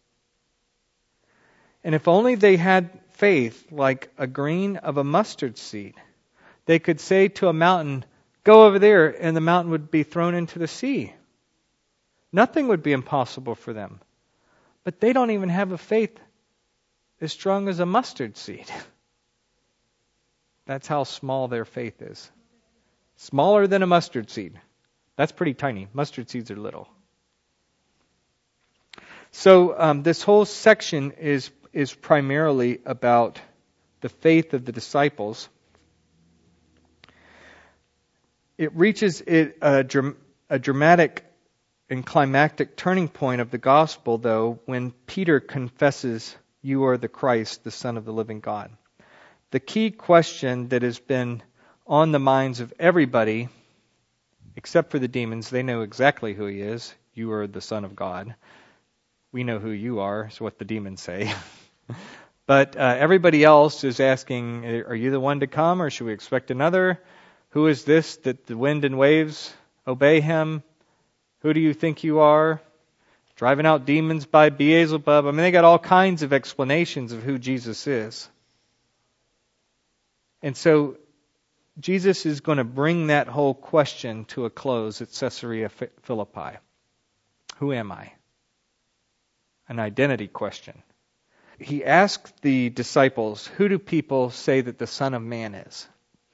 And if only they had faith like a grain of a mustard seed, they could say to a mountain, "Go over there," and the mountain would be thrown into the sea. Nothing would be impossible for them. But they don't even have a faith as strong as a mustard seed. That's how small their faith is. Smaller than a mustard seed. That's pretty tiny. Mustard seeds are little. So um, this whole section is is primarily about the faith of the disciples. It reaches it, a, dram- a dramatic and climactic turning point of the gospel, though, when Peter confesses, "You are the Christ, the Son of the living God." The key question that has been on the minds of everybody, except for the demons, they know exactly who he is. You are the Son of God. We know who you are, is what the demons say. But uh, everybody else is asking, are you the one to come, or should we expect another? Who is this that the wind and waves Obey him. Who do you think you are? Driving out demons by Beelzebub. I mean, they got all kinds of explanations of who Jesus is. And so Jesus is going to bring that whole question to a close at Caesarea Philippi. Who am I? An identity question. He asked the disciples, who do people say that the Son of Man is?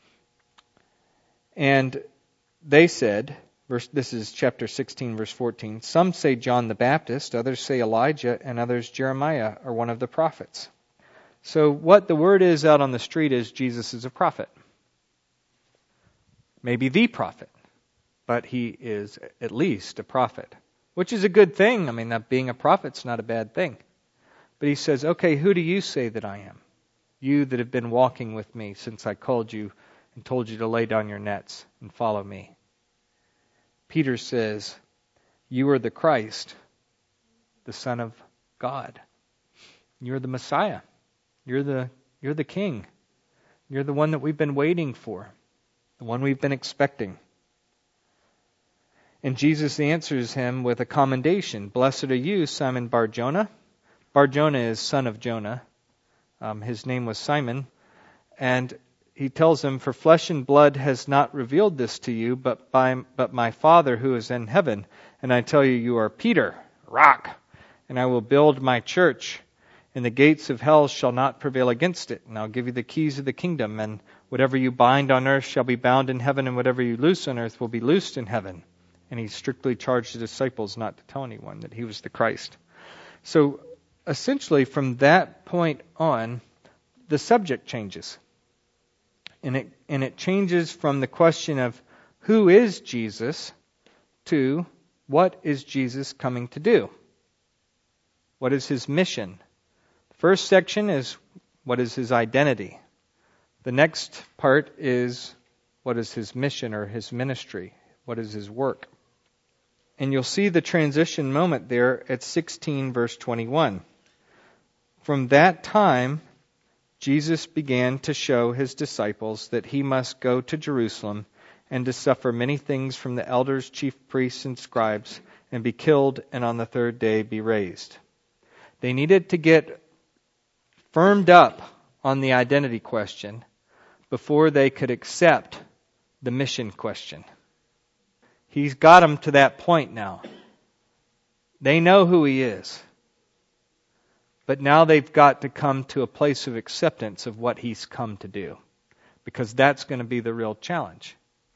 And they said, verse, this is chapter sixteen, verse fourteen, some say John the Baptist, others say Elijah, and others Jeremiah or one of the prophets. So what the word is out on the street is Jesus is a prophet. Maybe the prophet, but he is at least a prophet, which is a good thing. I mean, that being a prophet's not a bad thing. But he says, okay, who do you say that I am? You that have been walking with me since I called you and told you to lay down your nets and follow me. Peter says, you are the Christ, the Son of God. You're the Messiah. You're the, you're the King. You're the one that we've been waiting for. The one we've been expecting. And Jesus answers him with a commendation. Blessed are you, Simon Bar-Jonah. Bar-Jonah is son of Jonah. Um, his name was Simon. And he tells him, for flesh and blood has not revealed this to you, but by but my Father who is in heaven. And I tell you, you are Peter, rock, and I will build my church, and the gates of hell shall not prevail against it. And I'll give you the keys of the kingdom, and whatever you bind on earth shall be bound in heaven, and whatever you loose on earth will be loosed in heaven. And he strictly charged the disciples not to tell anyone that he was the Christ. So essentially from that point on, the subject changes. And it and it changes from the question of who is Jesus to what is Jesus coming to do? What is his mission? The first section is what is his identity? The next part is what is his mission or his ministry? What is his work? And you'll see the transition moment there at sixteen verse twenty-one. From that time, Jesus began to show his disciples that he must go to Jerusalem and to suffer many things from the elders, chief priests, and scribes, and be killed, and on the third day be raised. They needed to get firmed up on the identity question before they could accept the mission question. He's got them to that point now. They know who he is. But now they've got to come to a place of acceptance of what he's come to do. Because that's going to be the real challenge.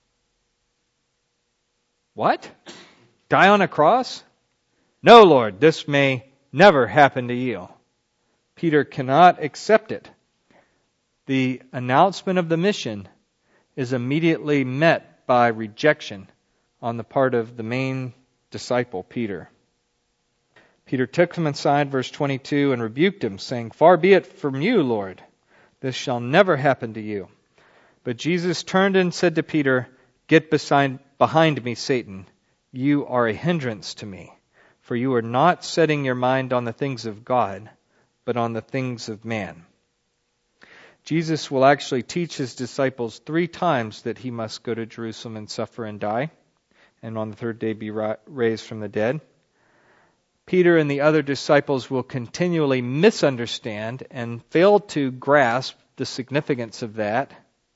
What? Die on a cross? No, Lord, this may never happen to you. Peter cannot accept it. The announcement of the mission is immediately met by rejection on the part of the main disciple, Peter. Peter took him aside, verse twenty-two, and rebuked him, saying, far be it from you, Lord. This shall never happen to you. But Jesus turned and said to Peter, get beside, behind me, Satan. You are a hindrance to me, for you are not setting your mind on the things of God, but on the things of man. Jesus will actually teach his disciples three times that he must go to Jerusalem and suffer and die, and on the third day be raised from the dead. Peter and the other disciples will continually misunderstand and fail to grasp the significance of that.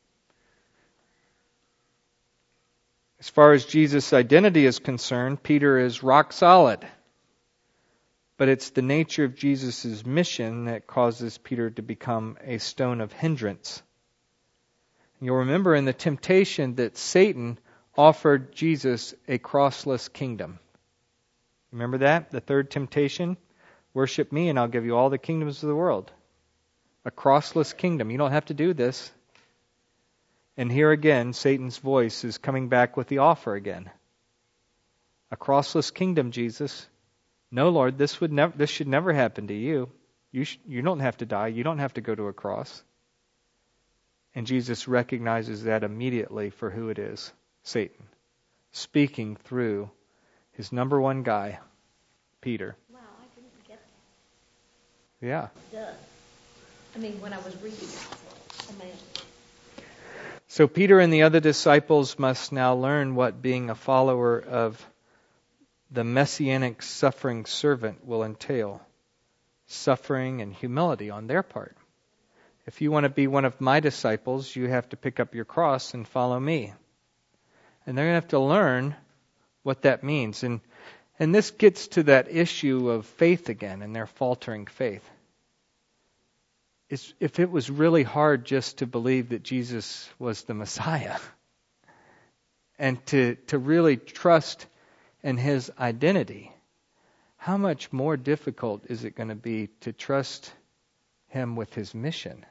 As far as Jesus' identity is concerned, Peter is rock solid. But it's the nature of Jesus' mission that causes Peter to become a stone of hindrance. You'll remember in the temptation that Satan offered Jesus a crossless kingdom. Remember that? The third temptation? Worship me and I'll give you all the kingdoms of the world. A crossless kingdom. You don't have to do this. And here again, Satan's voice is coming back with the offer again. A crossless kingdom, Jesus. No, Lord, this would never. This should never happen to you. You sh- you don't have to die. You don't have to go to a cross. And Jesus recognizes that immediately for who it is, Satan, speaking through his number one guy, Peter. Wow, I didn't get that. Yeah. Duh. I mean, when I was reading it, I mean. So Peter and the other disciples must now learn what being a follower of the messianic suffering servant will entail. Suffering and humility on their part. If you want to be one of my disciples, you have to pick up your cross and follow me. And they're going to have to learn what that means. And and this gets to that issue of faith again and their faltering faith. It's, if it was really hard just to believe that Jesus was the Messiah and to, to really trust in His identity, how much more difficult is it going to be to trust Him with His mission?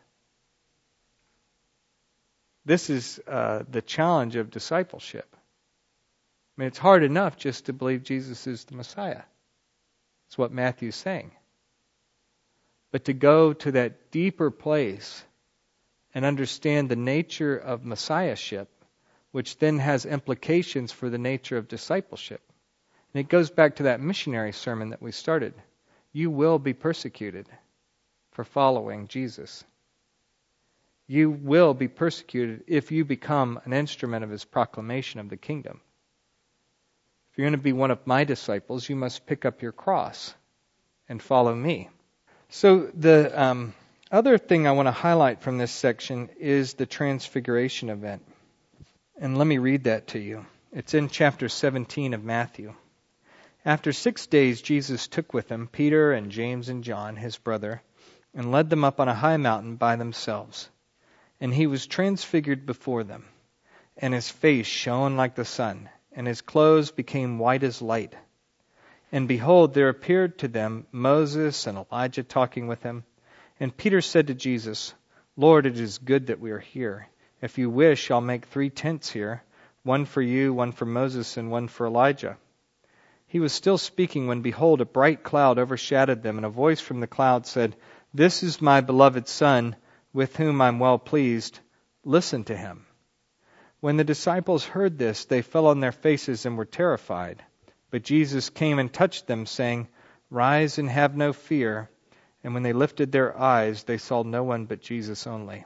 This is uh, the challenge of discipleship. I mean, it's hard enough just to believe Jesus is the Messiah. That's what Matthew's saying. But to go to that deeper place and understand the nature of Messiahship, which then has implications for the nature of discipleship. And it goes back to that missionary sermon that we started. You will be persecuted for following Jesus. You will be persecuted if you become an instrument of His proclamation of the kingdom. If you're going to be one of my disciples, you must pick up your cross and follow me. So the um, other thing I want to highlight from this section is the transfiguration event. And let me read that to you. It's in chapter seventeen of Matthew. After six days, Jesus took with Him Peter and James and John, His brother, and led them up on a high mountain by themselves. And He was transfigured before them, and His face shone like the sun, and His clothes became white as light. And behold, there appeared to them Moses and Elijah talking with Him. And Peter said to Jesus, Lord, it is good that we are here. If you wish, I'll make three tents here, one for you, one for Moses, and one for Elijah. He was still speaking when, behold, a bright cloud overshadowed them, and a voice from the cloud said, This is my beloved Son, with whom I'm well pleased. Listen to Him. When the disciples heard this, they fell on their faces and were terrified. But Jesus came and touched them, saying, Rise and have no fear. And when they lifted their eyes, they saw no one but Jesus only.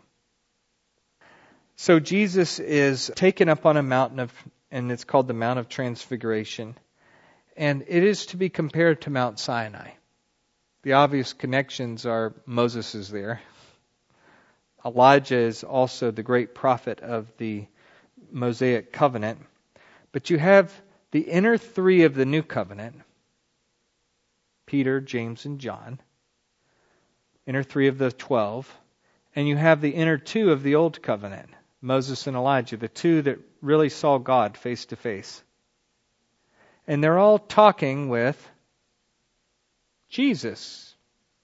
So Jesus is taken up on a mountain, of, and it's called the Mount of Transfiguration. And it is to be compared to Mount Sinai. The obvious connections are Moses is there. Elijah is also the great prophet of the Mosaic covenant. But you have the inner three of the new covenant, Peter, James, and John, inner three of the twelve, and you have the inner two of the old covenant, Moses and Elijah, the two that really saw God face to face. And they're all talking with Jesus.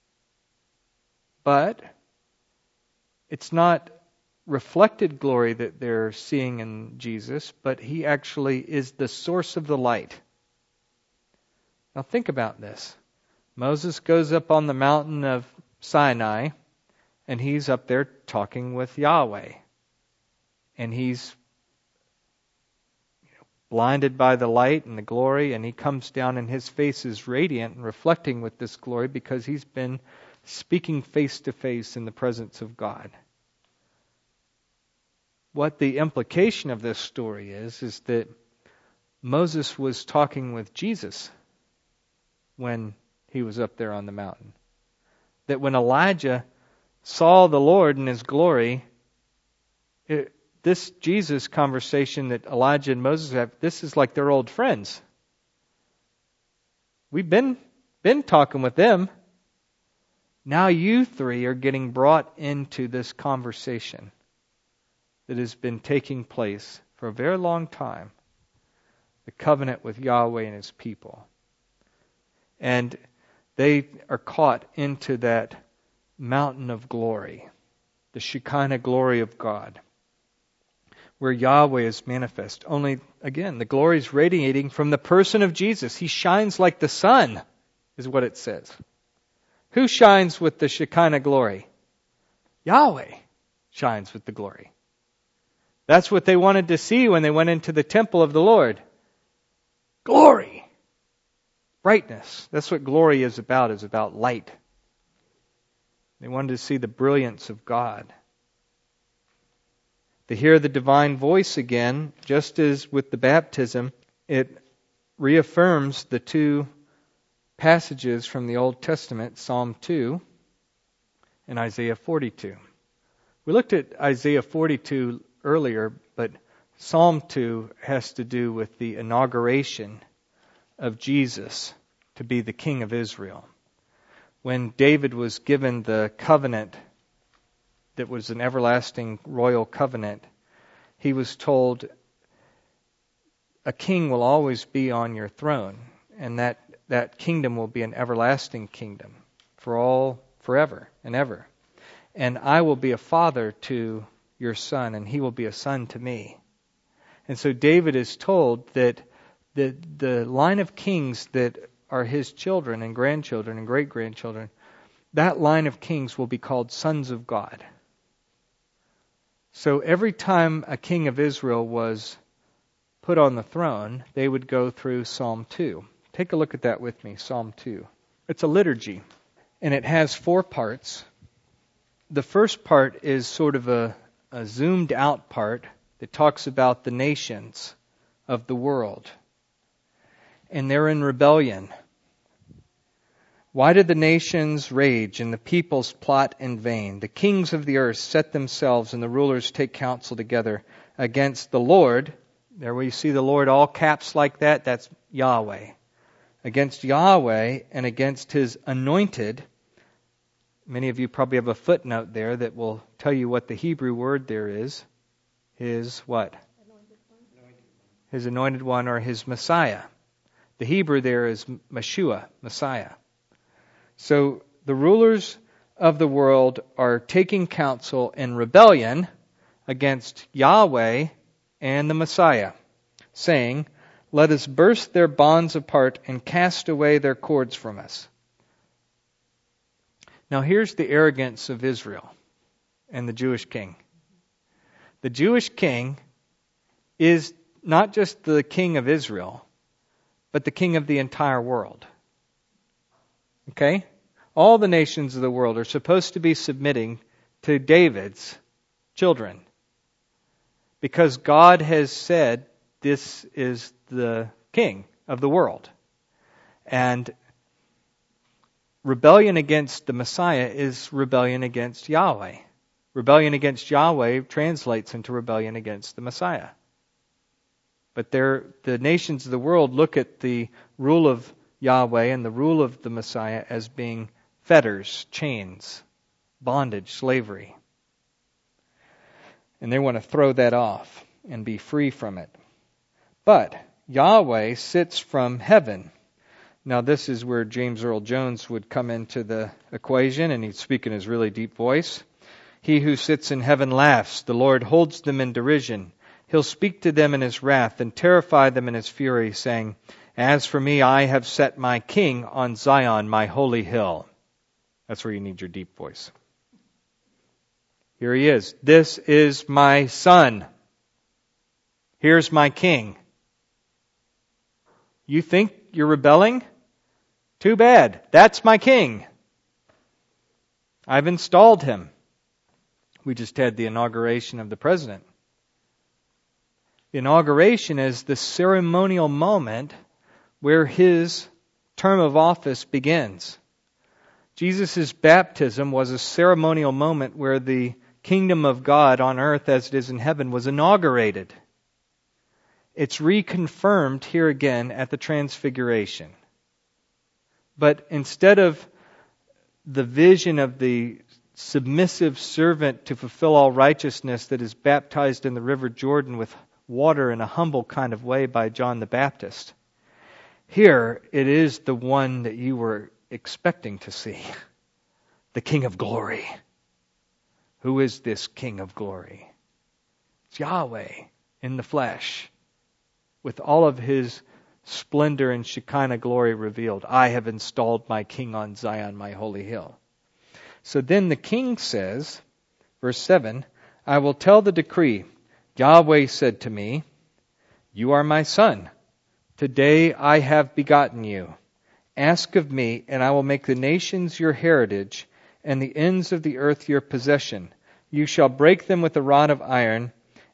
But it's not reflected glory that they're seeing in Jesus, but He actually is the source of the light. Now think about this. Moses goes up on the mountain of Sinai, and he's up there talking with Yahweh. And he's you know, blinded by the light and the glory, and he comes down and his face is radiant and reflecting with this glory because he's been speaking face to face in the presence of God. What the implication of this story is, is that Moses was talking with Jesus when he was up there on the mountain. That when Elijah saw the Lord in His glory, it, this Jesus conversation that Elijah and Moses have, this is like they're old friends. We've been, been talking with them. Now you three are getting brought into this conversation that has been taking place for a very long time. The covenant with Yahweh and His people. And they are caught into that mountain of glory, the Shekinah glory of God, where Yahweh is manifest. Only, again, the glory is radiating from the person of Jesus. He shines like the sun, is what it says. Who shines with the Shekinah glory? Yahweh shines with the glory. That's what they wanted to see when they went into the temple of the Lord. Glory. Brightness. That's what glory is about, is about light. They wanted to see the brilliance of God. to hear the divine voice again, just as with the baptism, it reaffirms the two passages from the Old Testament, Psalm two and Isaiah forty-two. We looked at Isaiah forty-two earlier, but Psalm two has to do with the inauguration of Jesus to be the King of Israel. When David was given the covenant that was an everlasting royal covenant, he was told, a king will always be on your throne, and that, that kingdom will be an everlasting kingdom for all, forever and ever. And I will be a father to your son, and he will be a son to me. And so David is told that the, the line of kings that are his children and grandchildren and great-grandchildren, that line of kings will be called sons of God. So every time a king of Israel was put on the throne, they would go through Psalm two. Take a look at that with me, Psalm two. It's a liturgy, and it has four parts. The first part is sort of a, a zoomed out part that talks about the nations of the world. And they're in rebellion. Why did the nations rage and the peoples plot in vain? The kings of the earth set themselves and the rulers take counsel together against the Lord. There where you see the Lord all caps like that, that's Yahweh. Against Yahweh and against His anointed. Many of you probably have a footnote there that will tell you what the Hebrew word there is. His what? Anointed one. His anointed one or His Messiah. The Hebrew there is Meshua, Messiah. So the rulers of the world are taking counsel in rebellion against Yahweh and the Messiah, saying, let us burst their bonds apart and cast away their cords from us. Now here's the arrogance of Israel and the Jewish king. The Jewish king is not just the king of Israel, but the king of the entire world. Okay? All the nations of the world are supposed to be submitting to David's children. Because God has said this is the king of the world. And rebellion against the Messiah is rebellion against Yahweh. Rebellion against Yahweh translates into rebellion against the Messiah. But the nations of the world look at the rule of Yahweh and the rule of the Messiah as being fetters, chains, bondage, slavery. And they want to throw that off and be free from it. But Yahweh sits from heaven. Now this is where James Earl Jones would come into the equation, and he'd speak in his really deep voice. He who sits in heaven laughs. The Lord holds them in derision. He'll speak to them in His wrath and terrify them in His fury, saying, as for me, I have set my king on Zion, my holy hill. That's where you need your deep voice. Here He is. This is my son. Here's my king. You think you're rebelling? Too bad. That's my king. I've installed him. We just had the inauguration of the president. The inauguration is the ceremonial moment where his term of office begins. Jesus' baptism was a ceremonial moment where the kingdom of God on earth as it is in heaven was inaugurated. It's reconfirmed here again at the Transfiguration. But instead of the vision of the submissive servant to fulfill all righteousness that is baptized in the river Jordan with water in a humble kind of way by John the Baptist, here it is the one that you were expecting to see, the King of Glory. Who is this King of Glory? It's Yahweh in the flesh, with all of His splendor and Shekinah glory revealed. I have installed my King on Zion, my holy hill. So then the king says, verse seven, I will tell the decree. Yahweh said to me, you are my son. Today I have begotten you. Ask of me, and I will make the nations your heritage, and the ends of the earth your possession. You shall break them with a rod of iron,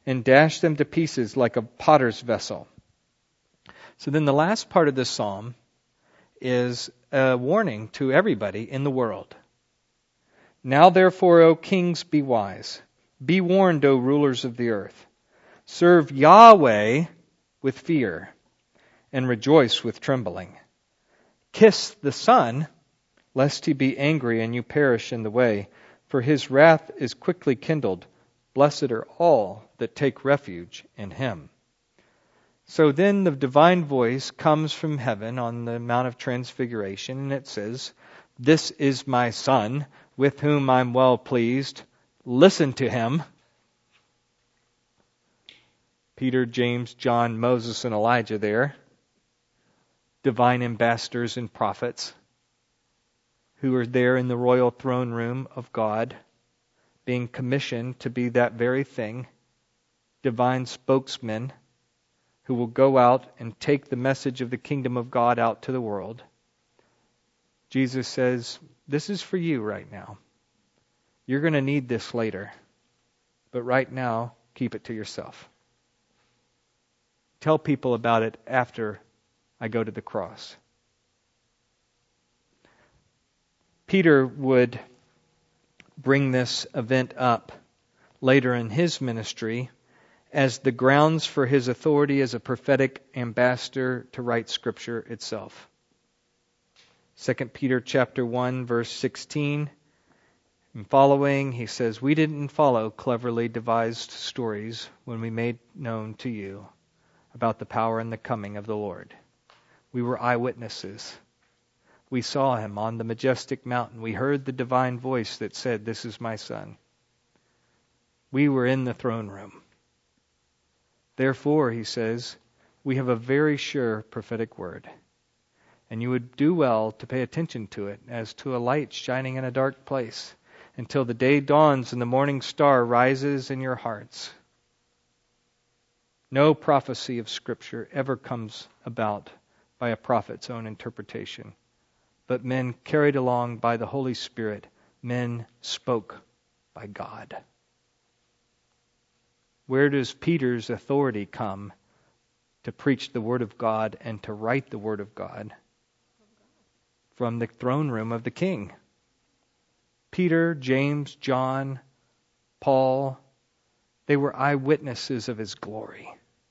and dash them to pieces like a potter's vessel. So then the last part of this psalm is a warning to everybody in the world. Now therefore, O kings, be wise. Be warned, O rulers of the earth. Serve Yahweh with fear and rejoice with trembling. Kiss the Son, lest he be angry and you perish in the way, for his wrath is quickly kindled. Blessed are all that take refuge in him. So then the divine voice comes from heaven on the Mount of Transfiguration, and it says, "This is my Son, with whom I'm well pleased. Listen to him." Peter, James, John, Moses, and Elijah there, divine ambassadors and prophets who are there in the royal throne room of God, being commissioned to be that very thing, divine spokesmen who will go out and take the message of the kingdom of God out to the world. Jesus says, this is for you right now. You're going to need this later. But right now, keep it to yourself. Tell people about it after I go to the cross. Peter would bring this event up later in his ministry as the grounds for his authority as a prophetic ambassador to write Scripture itself. Second Peter chapter one, verse sixteen and following, he says, "We didn't follow cleverly devised stories when we made known to you about the power and the coming of the Lord. We were eyewitnesses. We saw him on the majestic mountain. We heard the divine voice that said, 'This is my Son.' We were in the throne room. Therefore," he says, "we have a very sure prophetic word. And you would do well to pay attention to it as to a light shining in a dark place until the day dawns and the morning star rises in your hearts." No prophecy of Scripture ever comes about by a prophet's own interpretation, but men carried along by the Holy Spirit, men spoke by God. Where does Peter's authority come to preach the Word of God and to write the Word of God? From the throne room of the King. Peter, James, John, Paul, they were eyewitnesses of his glory.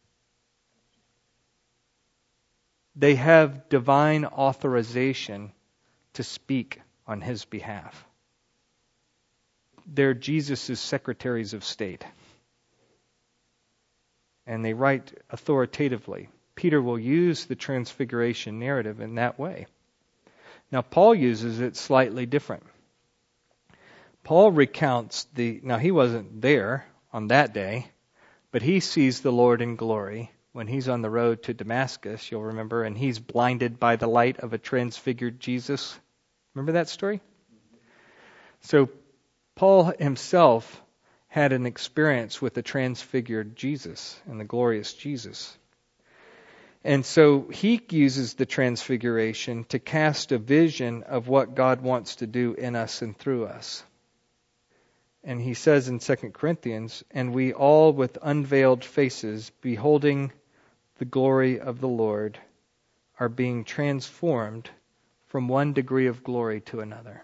They have divine authorization to speak on his behalf. They're Jesus' secretaries of state. And they write authoritatively. Peter will use the Transfiguration narrative in that way. Now, Paul uses it slightly different. Paul recounts the, now he wasn't there on that day, but he sees the Lord in glory when he's on the road to Damascus, you'll remember, and he's blinded by the light of a transfigured Jesus. Remember that story? So Paul himself had an experience with the transfigured Jesus and the glorious Jesus. And so he uses the transfiguration to cast a vision of what God wants to do in us and through us. And he says in Second Corinthians, "And we all with unveiled faces, beholding the glory of the Lord, are being transformed from one degree of glory to another."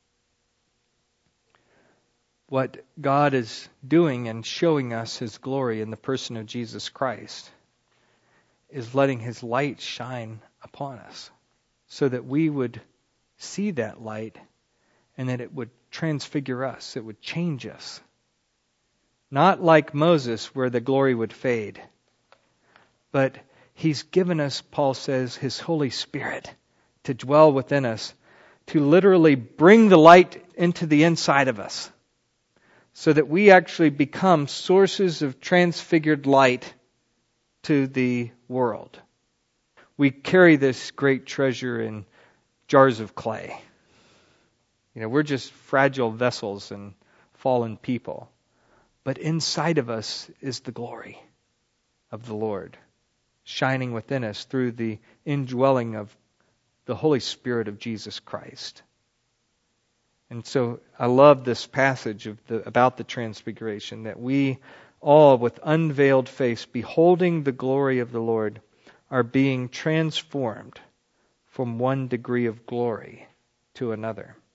What God is doing and showing us His glory in the person of Jesus Christ is letting His light shine upon us so that we would see that light and that it would transfigure us, it would change us. Not like Moses where the glory would fade, but He's given us, Paul says, His Holy Spirit to dwell within us, to literally bring the light into the inside of us, so that we actually become sources of transfigured light to the world. We carry this great treasure in jars of clay. You know, we're just fragile vessels and fallen people. But inside of us is the glory of the Lord, shining within us through the indwelling of the Holy Spirit of Jesus Christ. And so I love this passage of the, about the Transfiguration, that we all with unveiled face, beholding the glory of the Lord, are being transformed from one degree of glory to another.